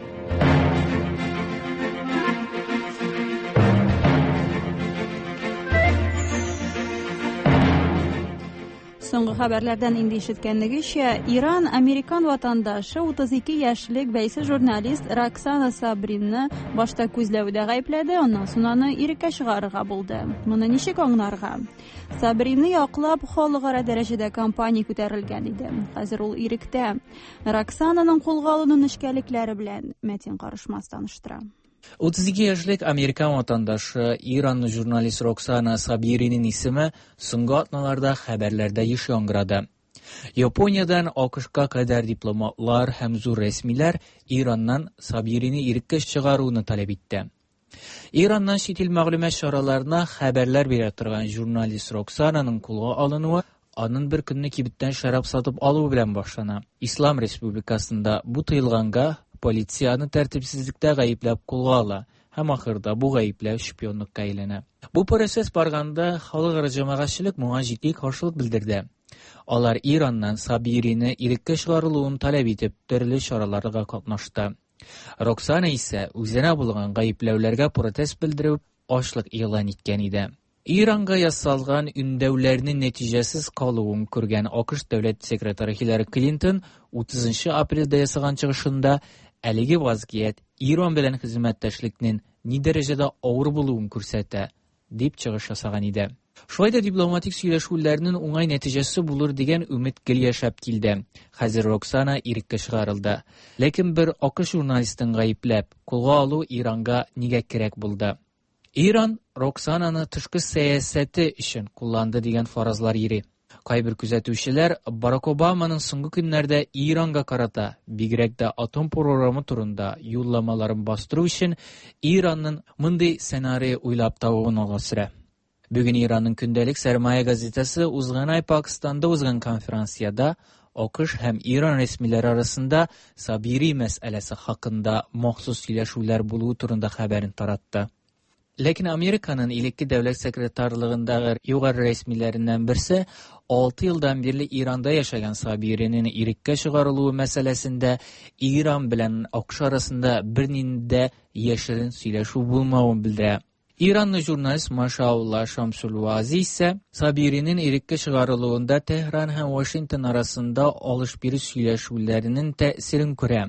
Соңгы хәбәрләрдән инде ишеткәнегезчә, Иран американ ватандашы утыз ике яшьлек бәйсез журналист Роксана Сабринны башта күзләүдә гаепләде, аннан соң аны иреккә чыгарырга булды. Моны ничек аңларга? Сабринны яклап халыкара дәрәҗәдә кампания күтәрелгән иде. Хәзер ул иректә. Роксананың кулга алыну нечкәлекләре белән Мәтин Карышмас таныштыра. утыз ике яшьлек американ ватандашы Иранлы журналист Роксана Сабиринин исеме соңгы атналарда хәбәрләрдә еш яңгырады. Япониядән АКШка кадәр дипломатлар һәм зур рәсмиләр Ираннан Сабирини иреккә чыгаруны таләп итте. Ираннан чит ил мәгълүмат чараларына хәбәрләр бирә торган журналист Роксананың кулга алынуы аның бер көнне кибеттән шарап сатып алу белән башлана. Ислам Республикасында бу тыелганга полицияны тәртипсезлектә гаепләп кулга ала һәм ахырда бу гаепләү шпионлыкка әйләнә. Бу процесс барганда халыкара җәмәгатьчелек моңа җитди каршылык белдерде. Алар Ираннан Сабирины иреккә чыгарылуын таләп итеп, төрле чараларга катнашты. Роксана исә үзенә булган гаепләүләргә протест белдереп, ачлык игълан иткән иде. Иранга ясалган үндәүләрнең нәтиҗәсез калуын күргән АКШ дәүләт секретаре Хиллари Клинтон утызынчы апрельдә ясаган чыгышында әлеге вазгыять Иран белән хезмәттәшлекнең ни дәрәҗәдә авыр булуын күрсәтә, дип чыгыш ясаган иде. Шулай да дипломатик сөйләшүләрнең уңай нәтиҗәсе булыр дигән өмет гел яшәп килде. Хәзер Роксана иреккә чыгарылды. Ләкин бер АКШ журналистын гаепләп, кулга алу Иранга нигә кирәк булды? Иран Роксананы тышкы сәясәте өчен кулланды дигән фаразлар йөри. Кайбер күзәтүчеләр Барак Обаманың соңгы көннәрдә Иранга карата, бигрәк тә атом программы турында юлламаларын бастыру өчен Иранның мондый сценарий уйлап табуын алга сөрә. Бүген Иранның көндәлек Сәрмая газетасы узган ай Пакистанда узган конференцияда АКШ һәм Иран рәсмиләре арасында Сабири мәсьәләсе хакында махсус сөйләшүләр булуы турында хәбәрен таратты. Ләкин Американың илекке дәүләт секретарлыгындагы югары рәсмиләреннән берсе алты елдан бирле Иранда яшәгән Сабиринең иреккә чыгарылуы мәсьәләсендә Иран белән АКШ арасында бернинди яшерен сөйләшү булмавын белдерә. Иранлы журналист Машаулла Шамсулвази исә Сабиринең иреккә чыгарылуында Tehran һәм Вашингтон арасында алыш-бирү сөйләшүләренең тәэсирен күрә.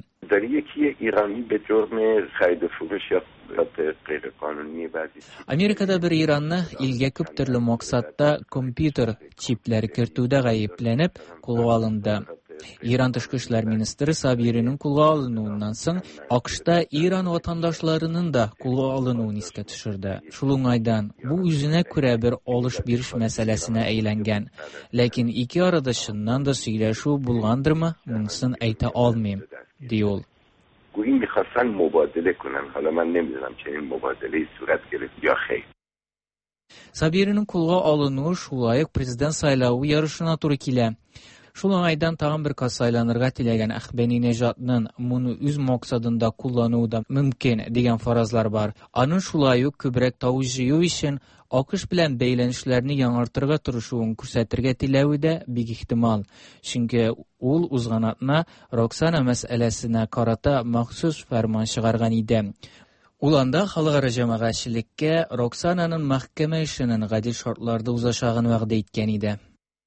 Америкада бер Иранны илгә күп төрле максатта компьютер чипләре кертүдә гаепләнеп кулга алынды. Иран тышкы эшләр министры Сабиринең кулга алынуыннан соң АКШта Иран ватандашларының да кулга алынуын искә төшерде. Шул уңайдан бу үзенә күрә бер алыш-бириш мәсьәләсенә әйләнгән. Ләкин ике арада чыннан да сөйләшү булгандырмы, монысын әйтә алмыйм, ди ул. گویی میخواستن مبادله کنن حالا من نمیدونم چه این مبادله صورت گرفت یا خیر. Сабиринең кулга алынуы шулай ук президент сайлауы ярышына туры килә. Шул уңайдан тагын бер кас сайланырга теләгән Ахбенинежадның моны үз максатында куллануы да мөмкин дигән фаразлар бар. Аның шулай ук күбрәк тавыш җыю өчен АКШ белән бәйләнешләрне яңартырга тырышуын күрсәтергә теләве дә бик ихтимал. Чөнки ул узган атна Роксана мәсьәләсенә карата махсус фәрман чыгарган иде. Ул анда халыкара җәмәгатьчелеккә Роксананың мәхкәмә эшенең гадел шартларда узачагын вәгъдә иткән иде.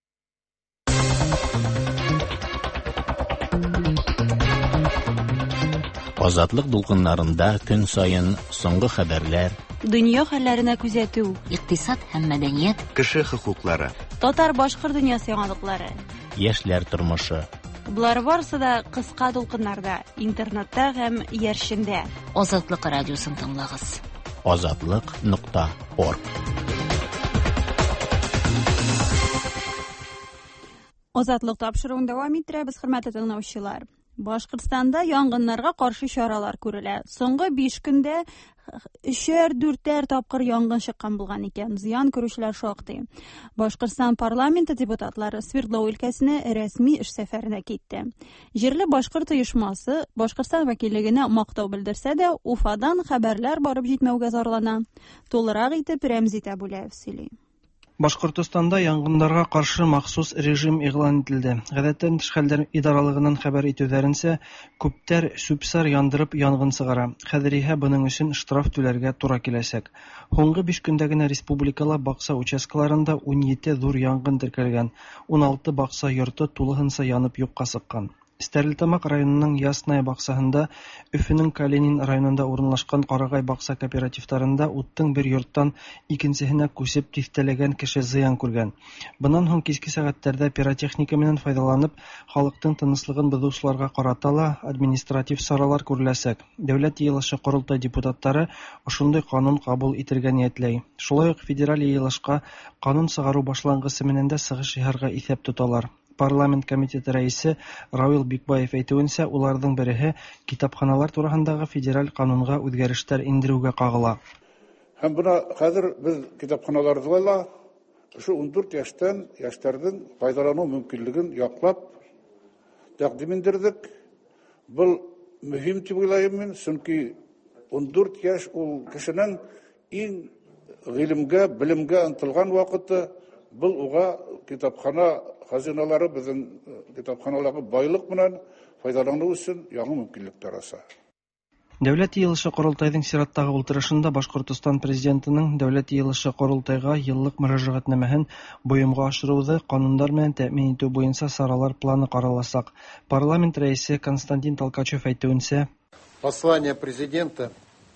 Азатлык дулкыннарында көн сайын соңгы хәбәрләр, дөнья хәлләренә күзәтү, икътисад һәм мәдәният, кеше хокуклары, татар-башкорт дөньясы яңалыклары, яшьләр тормышы. Булар барысы да кыска дулкыннарда, интернетта һәм яршендә. Азатлык радиосын тыңлагыз. азатлык нокта орг. Азатлык тапшыруын дәвам иттерәбез, хөрмәтле тыңлаучылар. Башкортстанда янгыннарга каршы чаралар күрелә. Соңгы биш көндә өчәр-дүртәр тапкыр янгын чыккан булган икән. Зыян күрүчеләр шактый. Башкортстан парламенты депутатлары Свердлов өлкәсенә рәсми эш сәфәренә китте. Җирле башкорт оешмасы Башкортстан вәкиллегенә мактау белдерсә дә, Уфадан хәбәрләр барып җитмәүгә зарлана. Тулырак итеп Рәмзи Табулаев сөйли. Башкортостанда янгыннарга каршы махсус режим игълан ителде. Гадәттән тыш хәлләр идаралыгының хәбәр итүләренчә, күптәр сүпсар яндырып янгын сыгара. Хәзергә буның өчен штраф түләргә туры киләчәк. Соңгы биш көндә генә республикала бакса участкаларында ун җиде зур янгын теркәлгән. ун алты бакса йорты тулыгынча янып юкка чыккан. Стәрлетамак районының Ясная баксаһында, Өфенең Калинин районында урынлашкан Карагай бакса кооперативларында уттың бер йорттан икенчесенә күсеп тифтәләгән кеше зыян күргән. Буннан соң киске сәгатьләрдә пиротехника менән файдаланып, халыктың тынычлыгын бозучыларга карата ла административ саралар күреләчәк. Дәүләт йыелышы корылтай депутаттары ошондый канун кабул итәргә ниятләй. Шулай ук федераль йыелышка канун чыгару башлангысы менән дә сыгыш яһарга исәп тоталар. Парламент комитеты рәисе Равил Бикбаев әйтүенчә, уларның береһе китапханалар турысындагы федераль канунга үзгәрешләр индерүгә кагыла. Һәм буна хәзер без китапханаларда шу ун дүрт яшьтән яшьләрнең файдалану мөмкинлеген яклап тәкъдим иттердек. Бу мөһим дип уйлыйм мин, чөнки ун дүрт яшь ул кешенең иң гыйлемгә, белемгә ынтылган вакыты. Бұл уға китапхана хазиналары біздің китапханаларга байлык менән файдалану өчен яңа мөмкинлекләр аса. Дәүләт йыелышы корылтайның сираттагы утырышында Башкортстан президентының Дәүләт йыелышы корылтайга еллык мөрәҗәгатнамәһен буйымга ашыруды кануннар менән тәэмин итү буенча саралар планы караласак. Парламент рәисе Константин Толкачев әйтүенчә, послание президента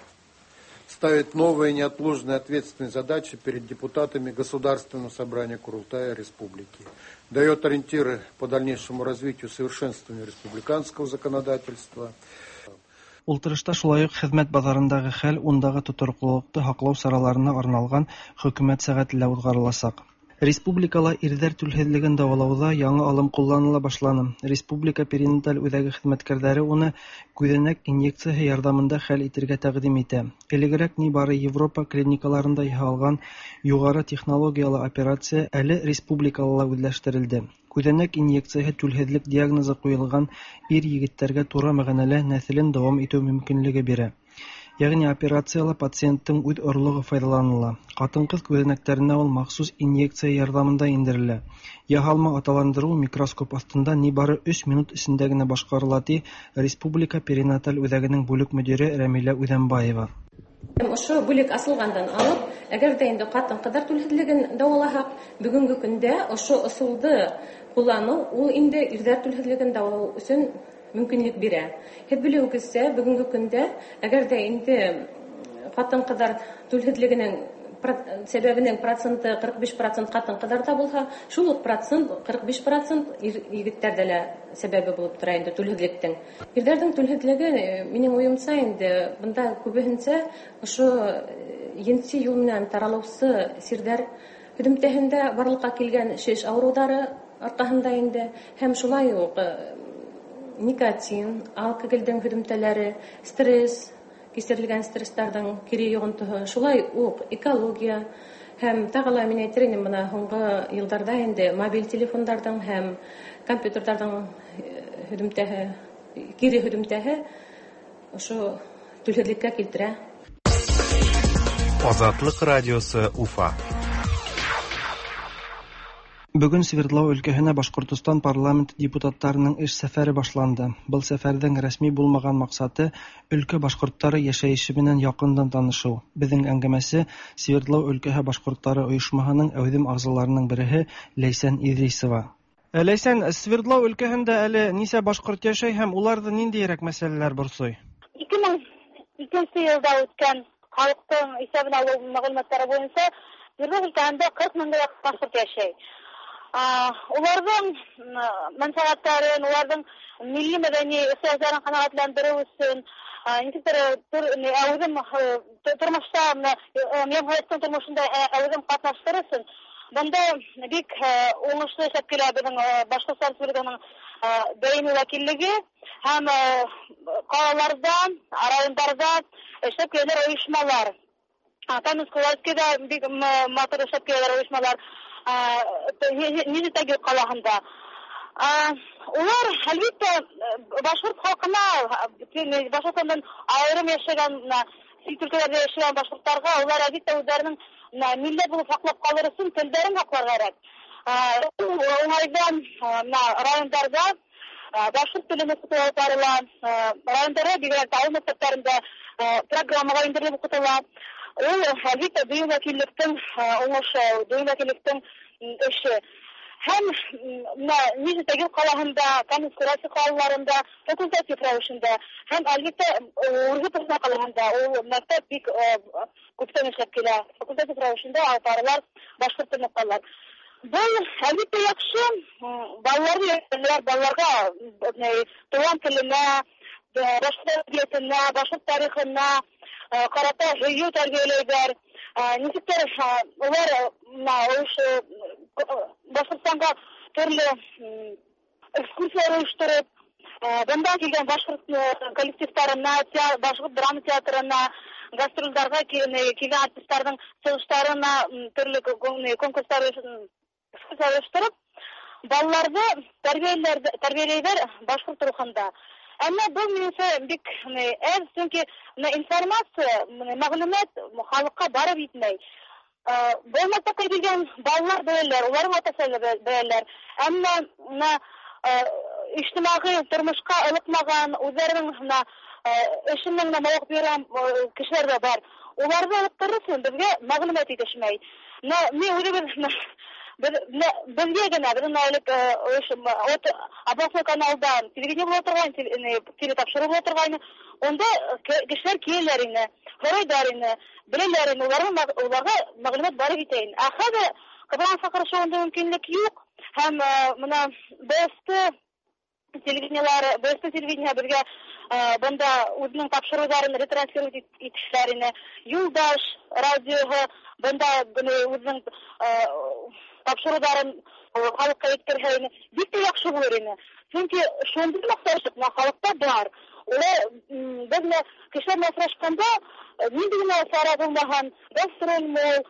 ставит новые неотложные ответственные задачи перед депутатами Государственного собрания Курултая Республики. Дает ориентиры по дальнейшему развитию и совершенствованию республиканского законодательства. Ултырышта шулай ук хезмәт базарындагы хәл, ундагы тотрыклыкты хаклау сараларына арналган хөкүмәт сәгатьләре узгарылачак. Республикала ирҙәр түлһеҙлеген дәвалауда яңы алым кулланыла башланы. Республика перинаталь үҙәге хеҙмәткәрҙәре уны күҙәнәк инъекцияһы ярҙамында хәл итергә тәҡдим итә. Элегерәк ни бары Европа клиникаларында яһалған юғары технологиялы операция әле республикала ла үҙләштерелде. Күҙәнәк инъекцияһы түлһеҙлек диагнозы ҡуйылған ир егеттәргә тура мәғәнәлә нәҫелен дауам итеү мөмкинлеге бирә. Ягъни операцияла пациенттың үҙ орлоғо файдаланыла. Ҡатын-ҡыҙ күҙәнәктәренә ул махсус инъекция ярҙамында индерелә. Яһалма аталандырыу микроскоп аҫтында ни бары өс минут эсендә генә башҡарыла, ти Республика перинаталь үҙәгенең бүлек мөдире Рәмилә Үҙәнбаева. Ошо бүлек асылғандан алып, әгәр дә инде ҡатын-ҡыҙҙар түлһеҙлеген дауалаһаҡ, бөгөнгө көндә ошо ысулды ҡулланыу ул инде ирҙәр түлһеҙлеген дауалау өсөн мөмкинлек бирә. Һеҙ белеүегеҙсә, бөгөнгө көндә әгәр дә инде ҡатын-ҡыҙҙар түлһеҙлегенең сәбәбенең проценты ҡырҡ биш процент ҡатын-ҡыҙҙарҙа булһа, шул уҡ процент ҡырҡ биш процент егеттәрҙә лә сәбәбе булып тора инде түлһеҙлектең. Ирҙәрҙең түлһеҙлеге, минең уйымса инде, бында күбеһенсә ошо енси юл менән таралыусы сирҙәр һөҙөмтәһендә барлыҡҡа килгән шеш ауырыуҙары арҡаһында инде, һәм шулай уҡ никотин, алкоголдың һөҙөмтәләре, стресс, кисерелгән стресстарҙың кире йоғонтоһо, шулай уҡ экология һәм тағы ла мин әйтер инем, бына һуңғы йылдарҙа инде мобиль телефондарҙың һәм компьютерҙарҙың һөҙөмтәһе, кире һөҙөмтәһе ошо түлһеҙлеккә килтерә. Азатлык радиосы Уфа. Бүген Свердлов өлкәһенә Башкортстан парламент депутаттарының эш сәфәре башланды. Был сәфәрдең рәсми булмаган максаты өлкә башкортлары яшәеше белән якындан танышу. Безнең әңгәмәсе Свердлов өлкәһе башкортлары оешмаһының әүдем агзаларының бере Ләйсән Идрисова. Ләйсән, Свердлов өлкәһендә әле нисә башкорт яшәй һәм уларда ниндирәк мәсьәләләр борсый? ике мең икенче елда үткән халыктың исәбен алу мәгълүматлары буенча Свердлов өлкәһендә кырк меңгә башкорт яшәй. Уларның мәнфәгатьләрен, уларның милли мәдәни ихтыяҗларын канәгатьләндерү өчен ничектер әүдем тормышта, җәмгыятьнең тормышында әүдем катнаштыру өчен бында бик уңышлы эшләп килә безнең Башкортстан Республикасының даими вәкиллеге һәм калаларда, районнарда эшләп килә оешмалар. Каменское-Уральскида бик матур эшләп килә оешмалар. Низитәге калаһында. Улар, әлбәттә, башкорт халкына, Башкортстандан аерым яшәгән, сикүлкәләрдә яшәгән башкортларга, улар әлбәттә үзләренең милләт булып саклап калыр өчен телдәрен сакларга кирәк. Уңайдан районнарда башкорт телен укытыла, районнарда бигрәк авыл мәктәпләрендә программага индерелеп укытыла. Ул әлбәттә даими вәкиллектең уңышы, даими вәкиллектең эше. Һәм Нижнетагил калаһында, Каменск-Уральск калаларында, факультатив рәвешендә, һәм әлбәттә Ургып калаһында ул мәктәп бик күптән эшләп килә. Факультатив рәвешендә алпарлар башкорт телен укыталар. Бұл әлбәттә яхшы, балаларны, балаларга туган теленә, башкорт теленә, башкорт тарихына карата җыю тәрбияләйләр. Ничектер улар Башкортстанга төрле экскурсиялар оештырып, бында килгән башкорт коллективларына, башкорт драма театрына, гастрольләргә килгән артистларның чыгышларына төрле конкурслар оештырып, балаларны тәрбияләйләр башкорт рухында. Әмма бұл минусы бик әз, чөнки информация, мәгълүмат халыкка барып җитмәй. Бұл мәктәпкә килгән балалар беләләр, уларның ата-әниләре беләләр. Әмма иҗтимагый тормышка ылыкмаган, үзләренең эшеннән мавык биргән кешеләр дә бар. Уларны ылыктырыр өчен безгә мәгълүмат итешмәй. Мин үзебез Безгә генә, безнең әлек областной каналдан телевидение була торган, телетапшыру була торган. Онда кешеләр киләләр инде, һорайдар инде, беләләр инде, уларга мәгълүмат барып итәин. Ә хәзер Кабан Сахар шоуында мөмкинлек юк. Һәм менә БСТ телевидениелары, БСТ телевидение безгә бында үзенең тапшыруларын ретранслировать итүчеләр инде. Юлдаш радиога бында үзенең тапшыруларын халыкка yetkерһә, бик тә яхшы булыр иде. Чөнки шундый максатлык халыкта бар. Улар безне кешеләр мәсрәшкәндә нинди генә сара булмаган, гастроль,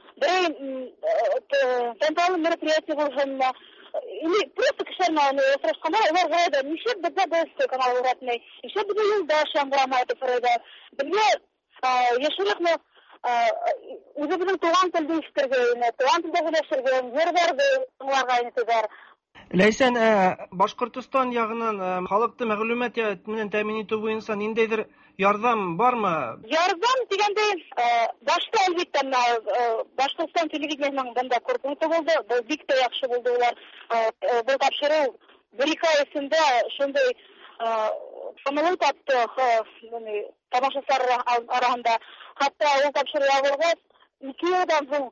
бер тантаналы мероприятие булган. Или просто кешеләр мәсрәшкәндә улар гайда ничек бездә БСТ каналы уратмый, ничек бездә Юлдаш Ямгырамаев файда. Безгә яшьлекне үзебезнең туган телдә ишетергә, туган телдә сөйләшергә, җирләрдә аңларга интегәр. Ләйсән, Башкортстан ягыннан халыкты мәгълүмат белән тәэмин итү буенча ниндидер ярдәм бармы? Ярдәм дигәндә, башта әлбәттә Башкортстан телевидениесенең бында корпусы булды, бу бик тә яхшы булды улар. Бу тапшыру бер-ике ай эчендә шундый самолет тапты, тамашачылар арасында. Хәтта ул тапшыру ябылгач, ике елдан соң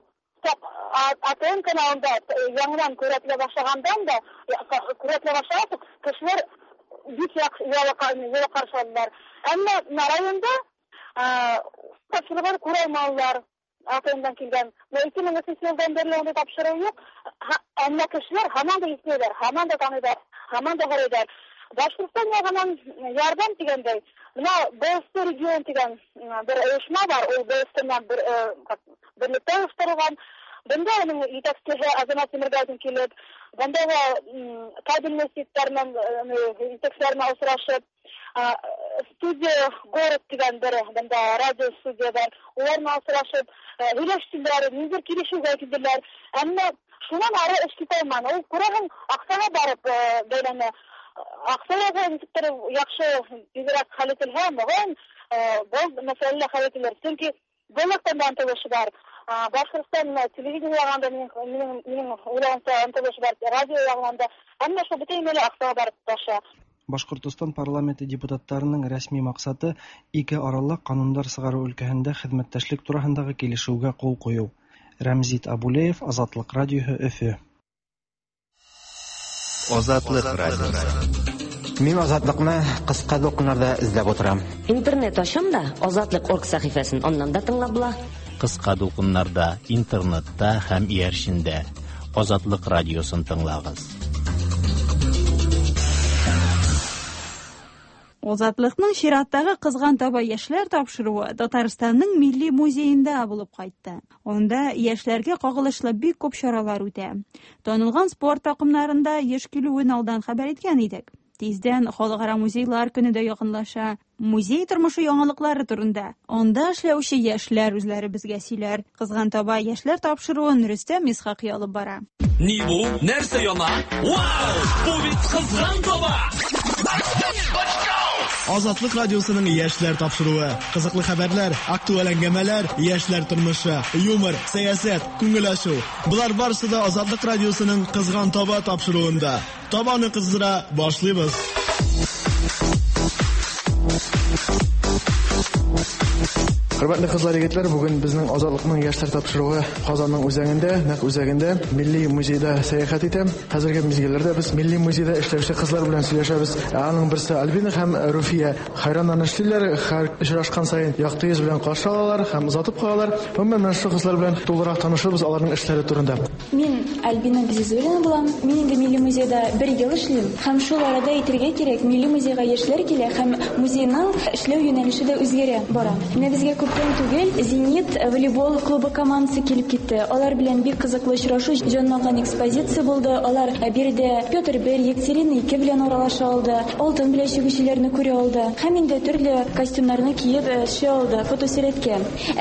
АТН каналында яңадан күрәтелә башлагандан да, күрәтелә башлагач, кешеләр бик яхшы каршылар. Әмма районда тапшырулар күрә алмаулар, АТНдан килгән. ике мең өченче елдан бери анда тапшыру юк. Әмма кешеләр һаман да исәләр, һаман да таныйлар, һаман да һорыйлар. Башкортстан ягыннан ярдәм дигәндәй, менә БСТ регион дигән бер оешма бар, ул БСТннан бер берлектә оештырылган. Бында аның итәкчесе Азамат Тимергазин килеп, бында кабельный сетләрнең итәкчеләренә очрашып, студия город дигән бер радио студия бар. Уларны асрашып, һөйләштеләр, нидер килешүгә килделәр. Әмма шуннан ары эш китә алмады. Ул күрәһең, Аксага барып бәйләнә. Аксага нидер яхшы бигрәк хәл ителһә, мөгаен бу мәсьәлә хәл ителер. Чөнки булактан да антылышы бар. Башкортстан телевидение ягында минем минем уйлавымча антылышы бар, радио ягында. Әмма шу бөтен эле Аксага барып таша. Башкортстан парламенты депутаттарының рәсми максаты ике аралы канундар сыгару өлкәһендә хезмәттәшлек тураһындагы килешүгә кул кую. Рәмзит Абулеев, Азатлык радиоһы, Өфө. Азатлык радиосы. Мин Азатлыкны кыска докумнарда эзләп утырам. Интернет ачам да Азатлык орг сәхифәсен аннан да тыңлап була. Кыска докумнарда, интернетта һәм ияршендә Азатлык радиосын тыңлагыз. Азатлыкның чираттагы кызган таба яшьләр тапшыруы Татарстанның милли музеенда булып кайтты. Онда яшьләргә кагылышлы бик күп чаралар үтә. Танылган спорт такымнарында яшь килүен алдан хәбәр иткән идек. Тиздән Халыкара музейлар көне дә якынлаша. Музей тормышы яңалыклары турында. Анда эшләүче яшьләр үзләре безгә сөйләр. Кызган таба яшьләр тапшыруын Рөстәм Исхакый алып бара. Ни бу? Нәрсә яна? Вау! Бу бит кызган таба! Азатлык радиосының яшьләр тапшыруы. Кызыклы хәбәрләр, актуаль әңгәмәләр, яшьләр тормышы, юмор, сәясәт, күңел ачу. Булар барысы да Азатлык радиосының кызган таба тапшыруында. Табаны кыздыра башлыйбыз. Хөрмәтле кызлар, егетләр, бүген безнең Азатлыкның яшьләр тапшыруы Казанның үзәгендә, нәкъ үзәгендә Милли музейда сәяхәт итәм. Хәзерге мизгелләрдә без Милли музейда эшләүче кызлар белән сөйләшәбез. Аның берсе Альбина һәм Руфия. Хайраннан эшлиләр, һәр очрашкан саен якты йөз белән каршы алалар һәм озатып калалар. Гомумән, менә шу кызлар белән тулырак танышабыз аларның эшләре турында. Мин Альбина Бизизулина булам. Мин инде Милли музейда бер ел эшлим. Һәм шул арада әйтергә кирәк, Милли музейга яшьләр килә һәм музейның эшләү юнәлеше дә үзгәрә бара. Менә безгә күптән түгел Зенит волейбол клубы командасы килеп китте. Алар белән бик кызыклы очрашу, җанланган экспозиция булды. Алар биредә Петр бер, Екатерина ике белән аралаша алды. Алтын беләчегүчеләрне күрә алды. Һәм инде төрле костюмнарны киеп эше алды, фотосурәткә.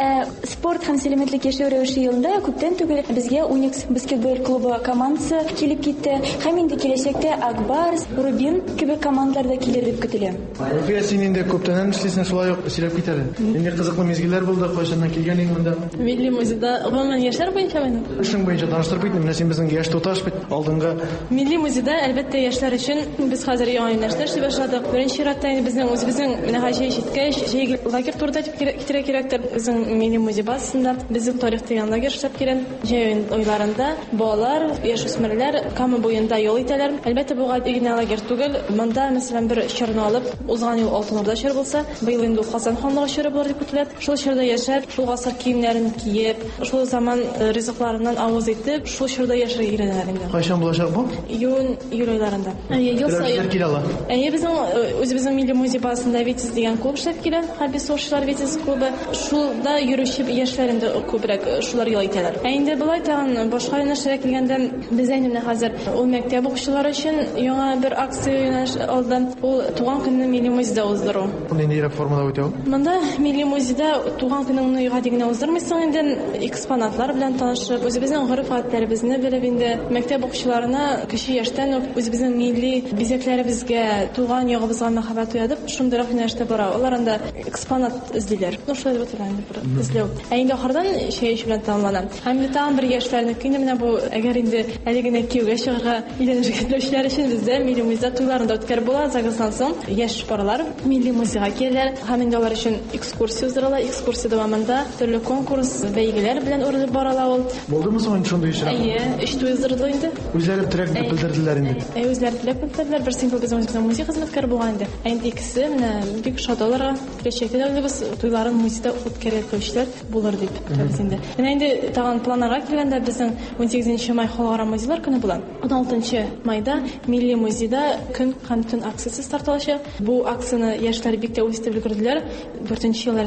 Спорт һәм сәламәтлек яшәү рәвеше елында күптән түгел безгә Уникс баскетбол клубы командасы килеп китте. Һәм инде киләчәктә Акбарс, Рубин кебек командалар да килер дип көтелә. Руфия, син инде күптән эшлисең, шулай ук сөйләп китәле. Инде кызыклы мизгелләр булды, кайчаннан килгән инде монда. Милли музейда гомумән яшьләр буенча менә. Эшең буенча таныштырып бит, менә син безнең яшь туташ бит, алдынгы. Милли музейда әлбәттә яшьләр өчен без хәзер яңа юнәлештә эшли башладык. Беренче чиратта инде безнең үзебезнең менә һәҗәй җиткәч, җәйге лагерь турында китәргә кирәктер. Безнең Милли музей базасында безнең тарих дигән лагерь эшләп килгән. Җәй уйларында балалар, яшүсмерләр кама буенда юл итәләр. Әлбәттә бу генә лагерь түгел. Монда мәсәлән бер чорны алып, узган ел Алтынорда чор булса, быел инде Казан ханлыгы чоры булыр дип көтелә. Шул чорда яшәп, шул гасыр киемнәрен киеп, шул заман ризыкларыннан авыз итеп, шул чорда яшәргә өйрәнәләр инде. Кайчан булачак бу? Июнь, июль айларында. Ел саен килә ала. Әйе, безнең үзебезнең милли музей базасында Витязь дигән клуб эшләп килә, хәрби сугышлар Витязь клубы. Шулда йөрүче яшьләр инде күбрәк шулар ел итәләр. Ә инде болай тагын башка юнәлешләргә килгәндә без инде хәзер ул мәктәп укучылары өчен яңа бер акция юнәлеш алды. Ул туган көнне милли музейда уздыру. Нинди формада үтә ул? Монда милли музейда туган көнеңне юга дигән уздырмыйсың инде, экспонатлар белән танышып, үзебезнең гореф-гадәтләребезне белеп инде мәктәп укучыларына кече яшьтән үк үзебезнең милли бизәкләребезгә, туган ягыбызга мәхәббәт уятып, шундый юнәлештә бара. Алар анда экспонат эзлиләр. Ну шулай дип әйтәләр инде бер эзләү. Ә инде ахырдан шәй эш белән тәмамлана. Һәм тагын бер яшьләрне кине менә бу әгәр инде әле генә кияүгә чыгарга өйләнергә теләүчеләр өчен бездә милли музейда туйларында үткәр була. Загыздан соң яшь паралар милли музейга киләләр. Һәм инде алар өчен экскурсия уздырыла. Экскурсия дәвамында төрле конкурс, бәйгеләр белән урынлы барала ул. Булдымы соң шундый эшләр? Әйе, эш туйздырды инде. Үзләре теләк белдерделәр инде. Әйе, үзләре теләк белдерделәр. Бер символ безнең үзебезнең музей хезмәткәр булган инде. Инде икесе менә бик шат аларга киләчәктә дә без туйларын музейда үткәрәләр булыр дип көтәбез инде. Менә инде тагын планнарга килгәндә безнең ун сигезенче май халыкара музейлар көне була. ун алтынчы майда милли музейда көн һәм төн акциясе старт алачак. Бу акцияны яшьләр бик тә үз итеп өлгерделәр. дүртенче елларда уздырыла.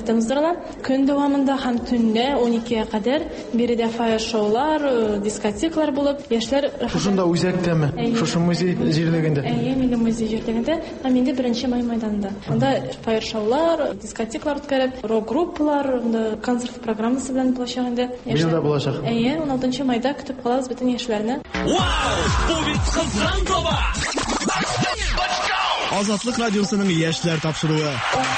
ала. Көн дәвамында һәм төндә он икегә кадәр биредә фаер-шоулар, дискотекалар булып, яшьләр шушында үзәктәме? Шушы музей җирлегендә. Әйе, милли музей җирлегендә, һәм инде беренче май мәйданында. Анда фаер-шоулар, дискотекалар үткәреп, рок-группалар, концерт программасы белән булачак инде. Биредә булачак. Әйе, он алтынчы майда көтеп калабыз бөтен яшьләрне. Вау! Бу бит кызган тоба! Азатлык радиосының яшьләр тапшыруы.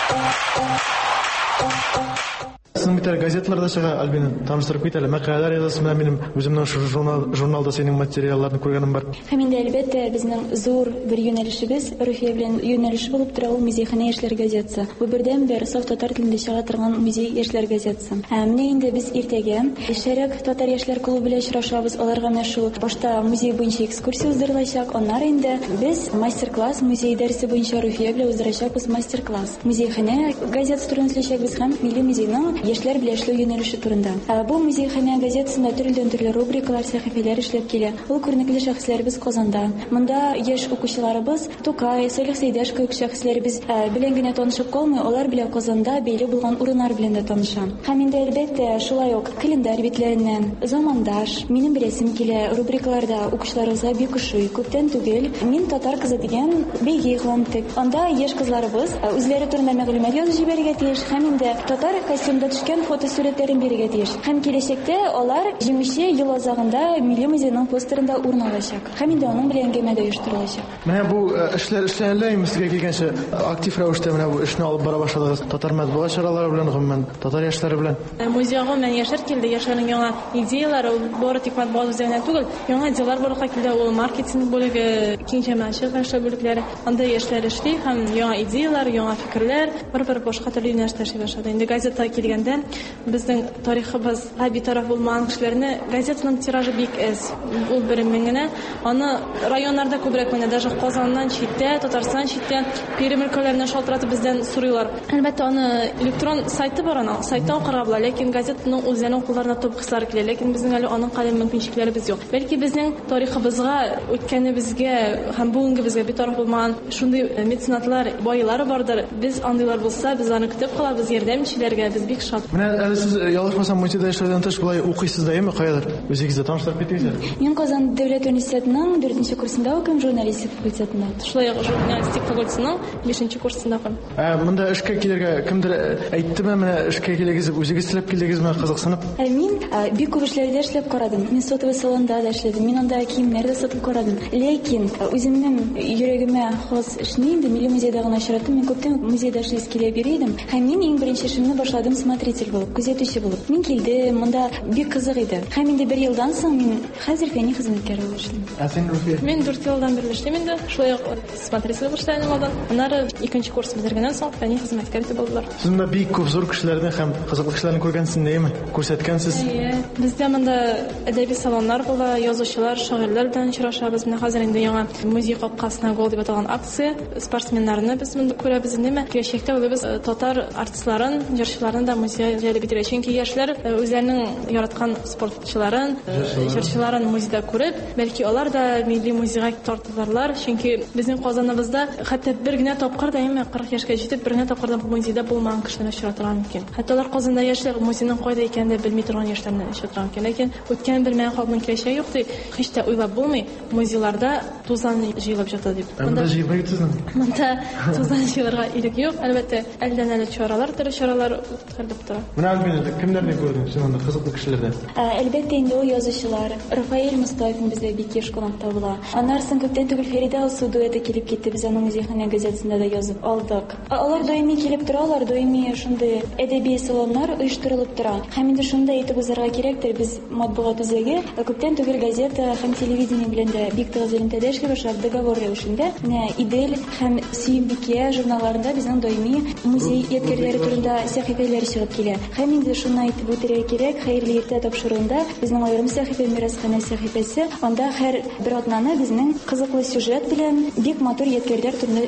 Син битәр газетларда чыга, Альбина, таныштырып кит әле. Мәкаләләр язасың, минем үземнең журнал журналда синең материалларны күргәнем бар. Һәм инде әлбәттә безнең зур бер юнәлешебез Руфия белән юнәлеше булып тора ул музейхана яшьләр газетасы. Бу бердән-бер саф татар телендә чыга торган музей яшьләр газетасы. Һәм менә инде без иртәгә Шәрәк татар яшьләр клубы белән очрашабыз. Аларга менә шул башта музей буенча экскурсия уздырылачак. Аннары инде без мастер-класс музей дәресе буенча Руфия белән уздырачакбыз мастер-класс. Музейхана газетасы турында сөйләшәбез һәм милли музейның яшьләр белән эшләү юнәлеше турында. Бу музейхана газетасында төрледән төрле рубрикалар, сәхифәләр эшләп килә. Ул күренекле шәхесләребез Казанда. Монда яшь укучыларыбыз Тукай, Салих Сәйдәш кебек шәхесләребез белән генә танышып калмый, алар белән Казанда бәйле булган урыннар белән дә таныша. Һәм инде әлбәттә шулай ук календарь битләреннән замандаш, минем беләсем килә рубрикаларда укучыларыбызга бик ошый. Күптән түгел мин татар кызы дигән бәйге игъландык. Анда яшь кызларыбыз үзләре турында мәгълүмат язып җибәрергә тиеш һәм инде татар костюмда төшкән фотосурәтләрен бирергә тиеш. Һәм киләчәктә алар җиңүче ел азагында милли музейның постерында урын алачак. Һәм инде аның белән әңгәмә дә оештырылачак. Менә бу эшләр эшләнелә, мискә килгәнче актив рәвештә менә бу эшне алып бара башладыгыз. Татар матбугат чаралары белән, гомумән татар яшьләре белән. Музейга мен яшьләр килде, яшьләрнең яңа идеялары, бары тик матбугат үзәгенә түгел, яңа идеялар барлыкка килде. Ул маркетинг бүлеге, киңчә мәгълүмат эшләү бүлекләре, анда яшьләр эшли һәм яңа идеялар, яңа фикерләр, бер-бер башка төрле юнәлештә эшли башлады. Инде газета килгәндә безнең тарихыбыз битараф булмаган кешеләрне газетаның тиражы бик әз. Ул бер мең генә. Аны районнарда күбрәк менә даже Казаннан читтә, Татарстан читтә, Пермь өлкәләреннән шалтыратып бездән сорыйлар. Әлбәттә аны электрон сайты бар аның, сайтта укырга була, ләкин газетаның үзенең кулларына туп кыслар килә, ләкин безнең әле аның каләм мөмкинлекләребез юк. Бәлки безнең тарихыбызга, үткәнебезгә һәм бүгенгебезгә битараф булмаган шундый меценатлар, байлар бардыр. Без андыйлар булса, без аны көтеп калабыз, ярдәмчеләргә без бик шат. Менә әле сез ялгышмасам музейда эшләүдән тыш булай укыйсыз да яме каядыр? Үзегезне таныштырып китегез. Мин Казан дәүләт университетының дүртенче курсында укыйм, журналистика факультетында. Шулай журналистика факультетының бишенче курсында укыйм. Ә монда эшкә килергә кемдер әйттеме, менә эшкә килегез, үзегез теләп килдегезме, кызыксынып? Ә мин бик күп эшләрдә эшләп карадым. Мин сотовый салонда да эшләдем. Мин анда киемнәр дә сатып карадым. Ләкин үземнең йөрәгемә хас эшне инде милли музейда гына очраттым. Мин күптән музейда эшләп килә биридем. Һәм мин иң беренче эшемне башладым смотритель булып, күзәтүче булып. Мин килдем, монда бик кызык иде. Һәм инде бер елдан соң мин хәзер фәнни хезмәткәр булып эшлим. Ә син Руфия? Мин дүрт елдан бeri эшлим инде. Шулай смотритель булып эшләдем алдан. Аннары икенче курс бетергәннән соң фәнни хезмәткәр итеп булдылар. Сез монда бик күп зур кешеләрне һәм кызыклы кешеләрне күргәнсез, нәме? Күрсәткәнсез? Әйе. Бездә монда әдәби салоннар була, язучылар, шагыйрьләр белән очрашабыз. Менә хәзер инде яңа музей капкасына гол дип аталган акция, спортсменнарны biz монда күрәбез. Нәме? Киләчәктә ул без татар артистларын, җырчыларын да музейда җәлеп итәргә. Чөнки яшьләр үзләренең яраткан спортчыларын, җырчыларын музейда күреп, бәлки алар да милли музейга тартылырлар. Чөнки безнең Казаныбызда хәтта бер генә тапкыр да әмма кырык яшькә җитеп бер генә тапкырда музейда булмаган кешеләрне очратырга мөмкин. Хәтта алар Казанда яшьләр музейның кайда икәнен дә белми торган яшьләрне очратырга мөмкин. Ләкин үткән бер мән халкының киләчәге юк ди. Һич тә уйлап булмый, музейларда тузан җыелып җата дип. Монда җыелмыйсызмы? Монда тузан җыярга ирек юк. Әлбәттә, әлдән-әле чаралар, төрле чаралар үткәрелеп тора. Менә Альбина, кемнәрне күрдең син анда кызыклы кешеләрдән? Әлбәттә инде ул язучылар. Рафаэль Мустафин бездә бик еш кунакта була. Аннарсын күптән түгел Фәрида Алсу дуэты килеп китте. Без аның музейхана газетасында да язып алдык. Алар даими килеп торалар, даими шундый әдәби салоннар оештырылып тора. Һәм инде шунда әйтеп узарга кирәктер, без матбугат үзәге күптән түгел газета һәм телевидение белән дә бик тыгыз элемтәдә эшли башлап, договор рәвешендә. Менә Идель һәм Сөембикә журналларында безнең даими музей ядкәрләре турында сәхифәләр чыгып килә. Һәм инде шуны әйтеп үтәргә кирәк, хәерле иртә тапшыруында безнең аерым сәхифә мирасханә сәхифәсе, анда һәр бер атнаны безнең кызыклы сюжет белән бик матур ядкәрләр турында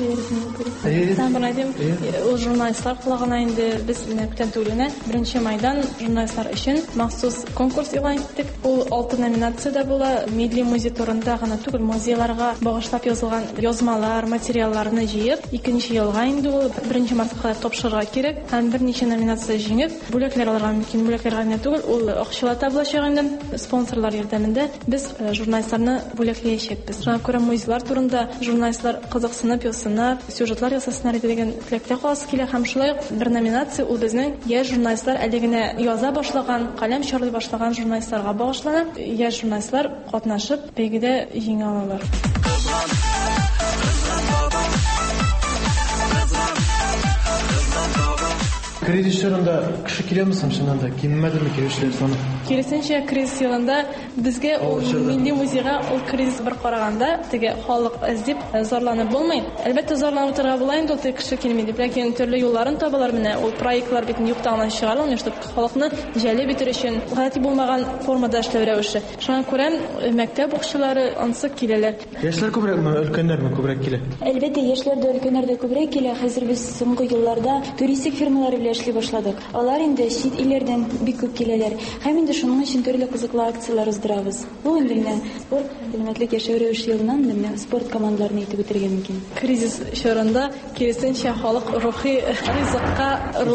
әсәрләр. Сән бунайдым, ул журналистлар кулагына инде без күптән түгел беренче майдан журналистлар өчен махсус конкурс игълан иттек. Ул алты номинациядә була. Милли музей турында гына түгел, музейларга багышлап язылган язмалар, материалларны җыеп, икенче елга инде ул беренче мартка тапшырырга кирәк. Һәм берничә номинация җиңеп, бүләкләр алырга мөмкин. Бүләкләр генә түгел, ул акчалата булачак инде. Спонсорлар ярдәмендә без журналистларны бүләкләячәкбез. Шуңа күрә музейлар турында журналистлар кызыксынып, ясынып, сюжетлар ясасыннар дигән теләктә каласы килә. Һәм шулай ук бер номинация ул безнең яшь журналистлар әле генә яза башлаган, каләм чарлый башлаган журналистларга багышлана. Яшь журналистлар катнашып, бәйгедә җиңә алалар. Кризис чорында кеше киләмисең шунда? Килмәдеме килүчеләр саны? Киресенчә, кризис елында безгә ул милли музейга ул кризис бер караганда теге халык эздип зарланып булмый. Әлбәттә зарланып торырга була инде ул кеше килми дип, ләкин төрле юлларын табалар менә. Ул проектлар бит юктан чыгарылмый, чтобы халыкны җәлеп итер өчен гади булмаган формада эшләү рәвеше. Шуңа күрә мәктәп укучылары ансык киләләр. Яшьләр күбрәкме, өлкәннәрме күбрәк килә? Әлбәттә, яшьләр дә, өлкәннәр дә күбрәк килә. Хәзер без соңгы елларда туристик фирмалар белән эшли башладык. Алар инде чит илләрдән бик күп киләләр. Һәм инде шуның өчен төрле кызыклы акциялар уздырабыз. Бу инде менә спорт хезмәтлек яшәү рәвеше елынан менә спорт командаларын итеп үтәргә мөмкин. Кризис чорында киресенчә халык рухи ризыкка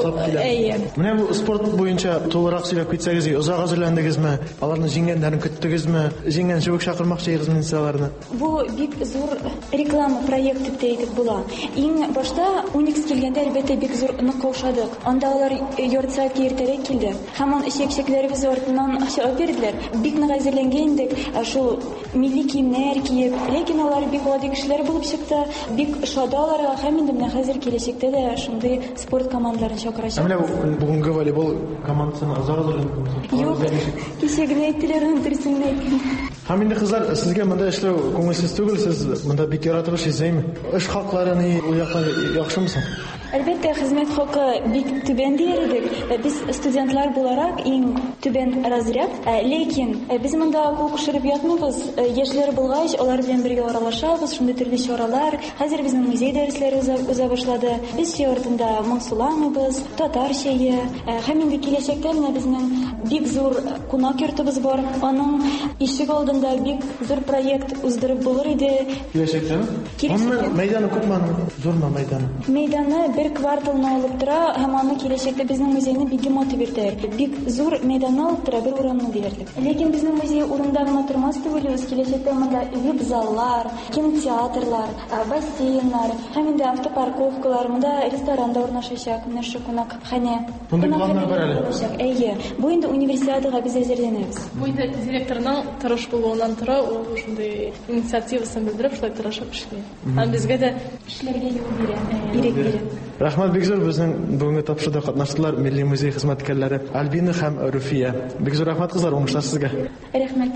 әйе. Менә бу спорт буенча тулырак сөйләп китсәгез, озак әзерләндегезме? Аларны җиңгәннәрен көттегезме? Җиңгән чыбык чакырмакчы министрларны. Бу бик зур реклама проект дип әйтеп була. Иң башта Уникс килгәндә әлбәттә бик зур нык каушадык. Анда алар яртыса киртәрәк килде. Һәм ишек-шекләребез артыннан чыгып бирделәр. Бик нык әзерләнгән идек, шул милли киемнәр киеп, ләкин алар бик гади кешеләр булып чыкты. Бик шадалар, һәм инде менә хәзер киләчәктә дә шундый спорт командаларын чакырачак. Менә бүгенге волейбол командасын озак әзерләндегез. Юк, кичәгә әйттеләр, дөресен әйттем. Һәм инде кызлар, сезгә монда эшләү күңелсез түгел, сез монда бик яратып эшлисезме? Эш хакларын у якта яхшымы? Әлбәттә, хезмәт хакы бик түбән дияр идек. Без студентлар буларак иң түбән разряд, ләкин без монда кул кушырып ятмыйбыз. Яшьләр булгач, алар белән бергә аралашабыз, шундый төрле чаралар. Хәзер безнең музей дәресләре уза башлады. Без чортында моңсуламыбыз, татар чәе. Һәм инде киләчәктә менә безнең бик зур кунак йортыбыз бар. Аның ишек алдында бик зур проект уздырып булыр иде. Киләчәктә? Һәм мәйданы күпме? Зурмы мәйданы? Мәйданы бер кварталны алып тора, һәм аны киләчәктә безнең музейны бик мотив итәр. Бик зур мәйданны алып тора, бер урамны диярлек. Ләкин безнең музей урында гына тормас түгел, үз киләчәктә монда вип-заллар, кинотеатрлар, бассейннар, һәм инде автопарковкалар, монда ресторан да урнашачак, нәрсә кунак хәнә. Монда планнар бар әле. Әйе, бу инде универсиадага біз әзерләнәбез. Бу инде директорның тырыш булуыннан тора, ул шундый инициативасын белдереп, шулай тырышып эшли. Һәм безгә дә эшләргә юл бирә, ирек бирә. Рәхмәт, бик зур безнең бүгенге тапшыруда катнаштылар милли музей хезмәткәрләре Альбина һәм Руфия. Бик зур рәхмәт кызлар, уңышлар сезгә. Рәхмәт.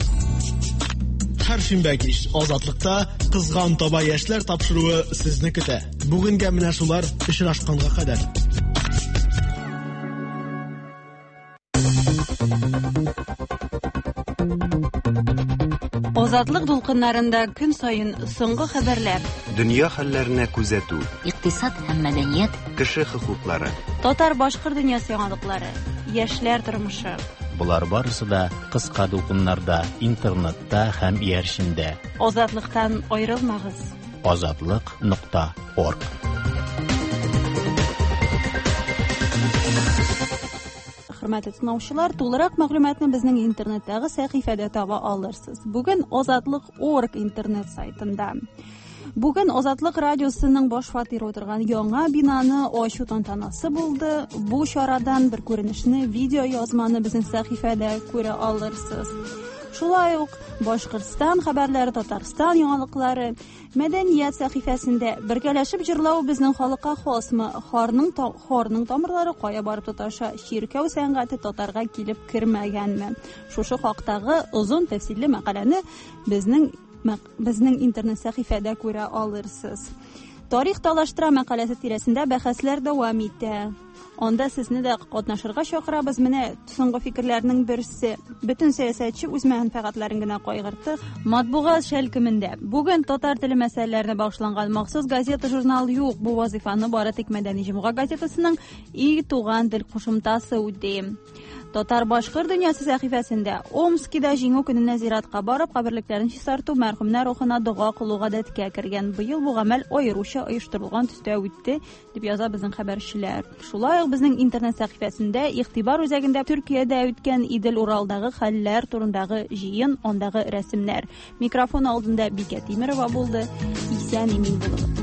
Һәр шимбә кич Азатлыкта кызган таба яшьләр тапшыруы сезне көтә. Бүгенгә менә шулар очрашканга кадәр. Азатлык дулкыннарында көн саен соңгы хәбәрләр. Дөнья хәлләренә күзәтү. Икътисад һәм мәдәният. Кеше хокуклары. Татар-башкорт дөньясы яңалыклары. Яшьләр тормышы. Булар барысы да кыска дулкыннарда, интернетта һәм иярчендә. Азатлыктан аерылмагыз. азатлык нокта орг. Хөрмәтле тыңлаучылар, тулырак мәгълүматны безнең интернеттагы сәхифәдә таба алырсыз. Бүген азатлык точка орг интернет сайтында. Бүген Азатлык радиосының баш фатиры утырган яңа бинаны ачу тантанасы булды. Бу чарадан бер күренешне, видео язманы безнең сәхифәдә күрә алырсыз. Шулай ук Башкортстан хәбәрләре, Татарстан яңалыклары, мәдәният сәхифәсендә бергәләшеп җырлау безнең халыкка хасмы, харның харның тамырлары кая барып тоташа, чиркәү сәнгате татарга килеп кермәгәнме? Шушы хактагы озын тәфсилле мәкаләне безнең безнең интернет сәхифәдә күрә алырсыз. Тарих талаштыра мәкаләсе тирәсендә бәхәсләр дәвам итә. Анда сезне дә катнашырга чакырабыз. Менә соңгы фикерләрнең берсе. Бөтен сәясәтче үз мәнфәгатьләрен генә кайгыртты. Матбугат шәлкемендә. Бүген татар теле мәсьәләләренә багышланган махсус газета журнал юк. Бу вазифаны бары тик Мәдәни җомга газетасының И туган тел кушымтасы үтә. Татар-башкыр дөньясы сәхифәсендә Омскида җиңү көненә зиратка барып, каберлекләрен чистарту, мәрхүмнәр рухына дуга кылу гадәткә кергән. Быел бу гамәл аеруча оештырылган төстә үтте, дип яза безнең хәбәрчеләр. Шулай ук безнең интернет сәхифәсендә игътибар үзәгендә Төркиядә үткән Идел Уралдагы хәлләр турындагы җыен, андагы рәсемнәр. Микрофон алдында Бикә Тимерова булды. Исән-имин булыгыз.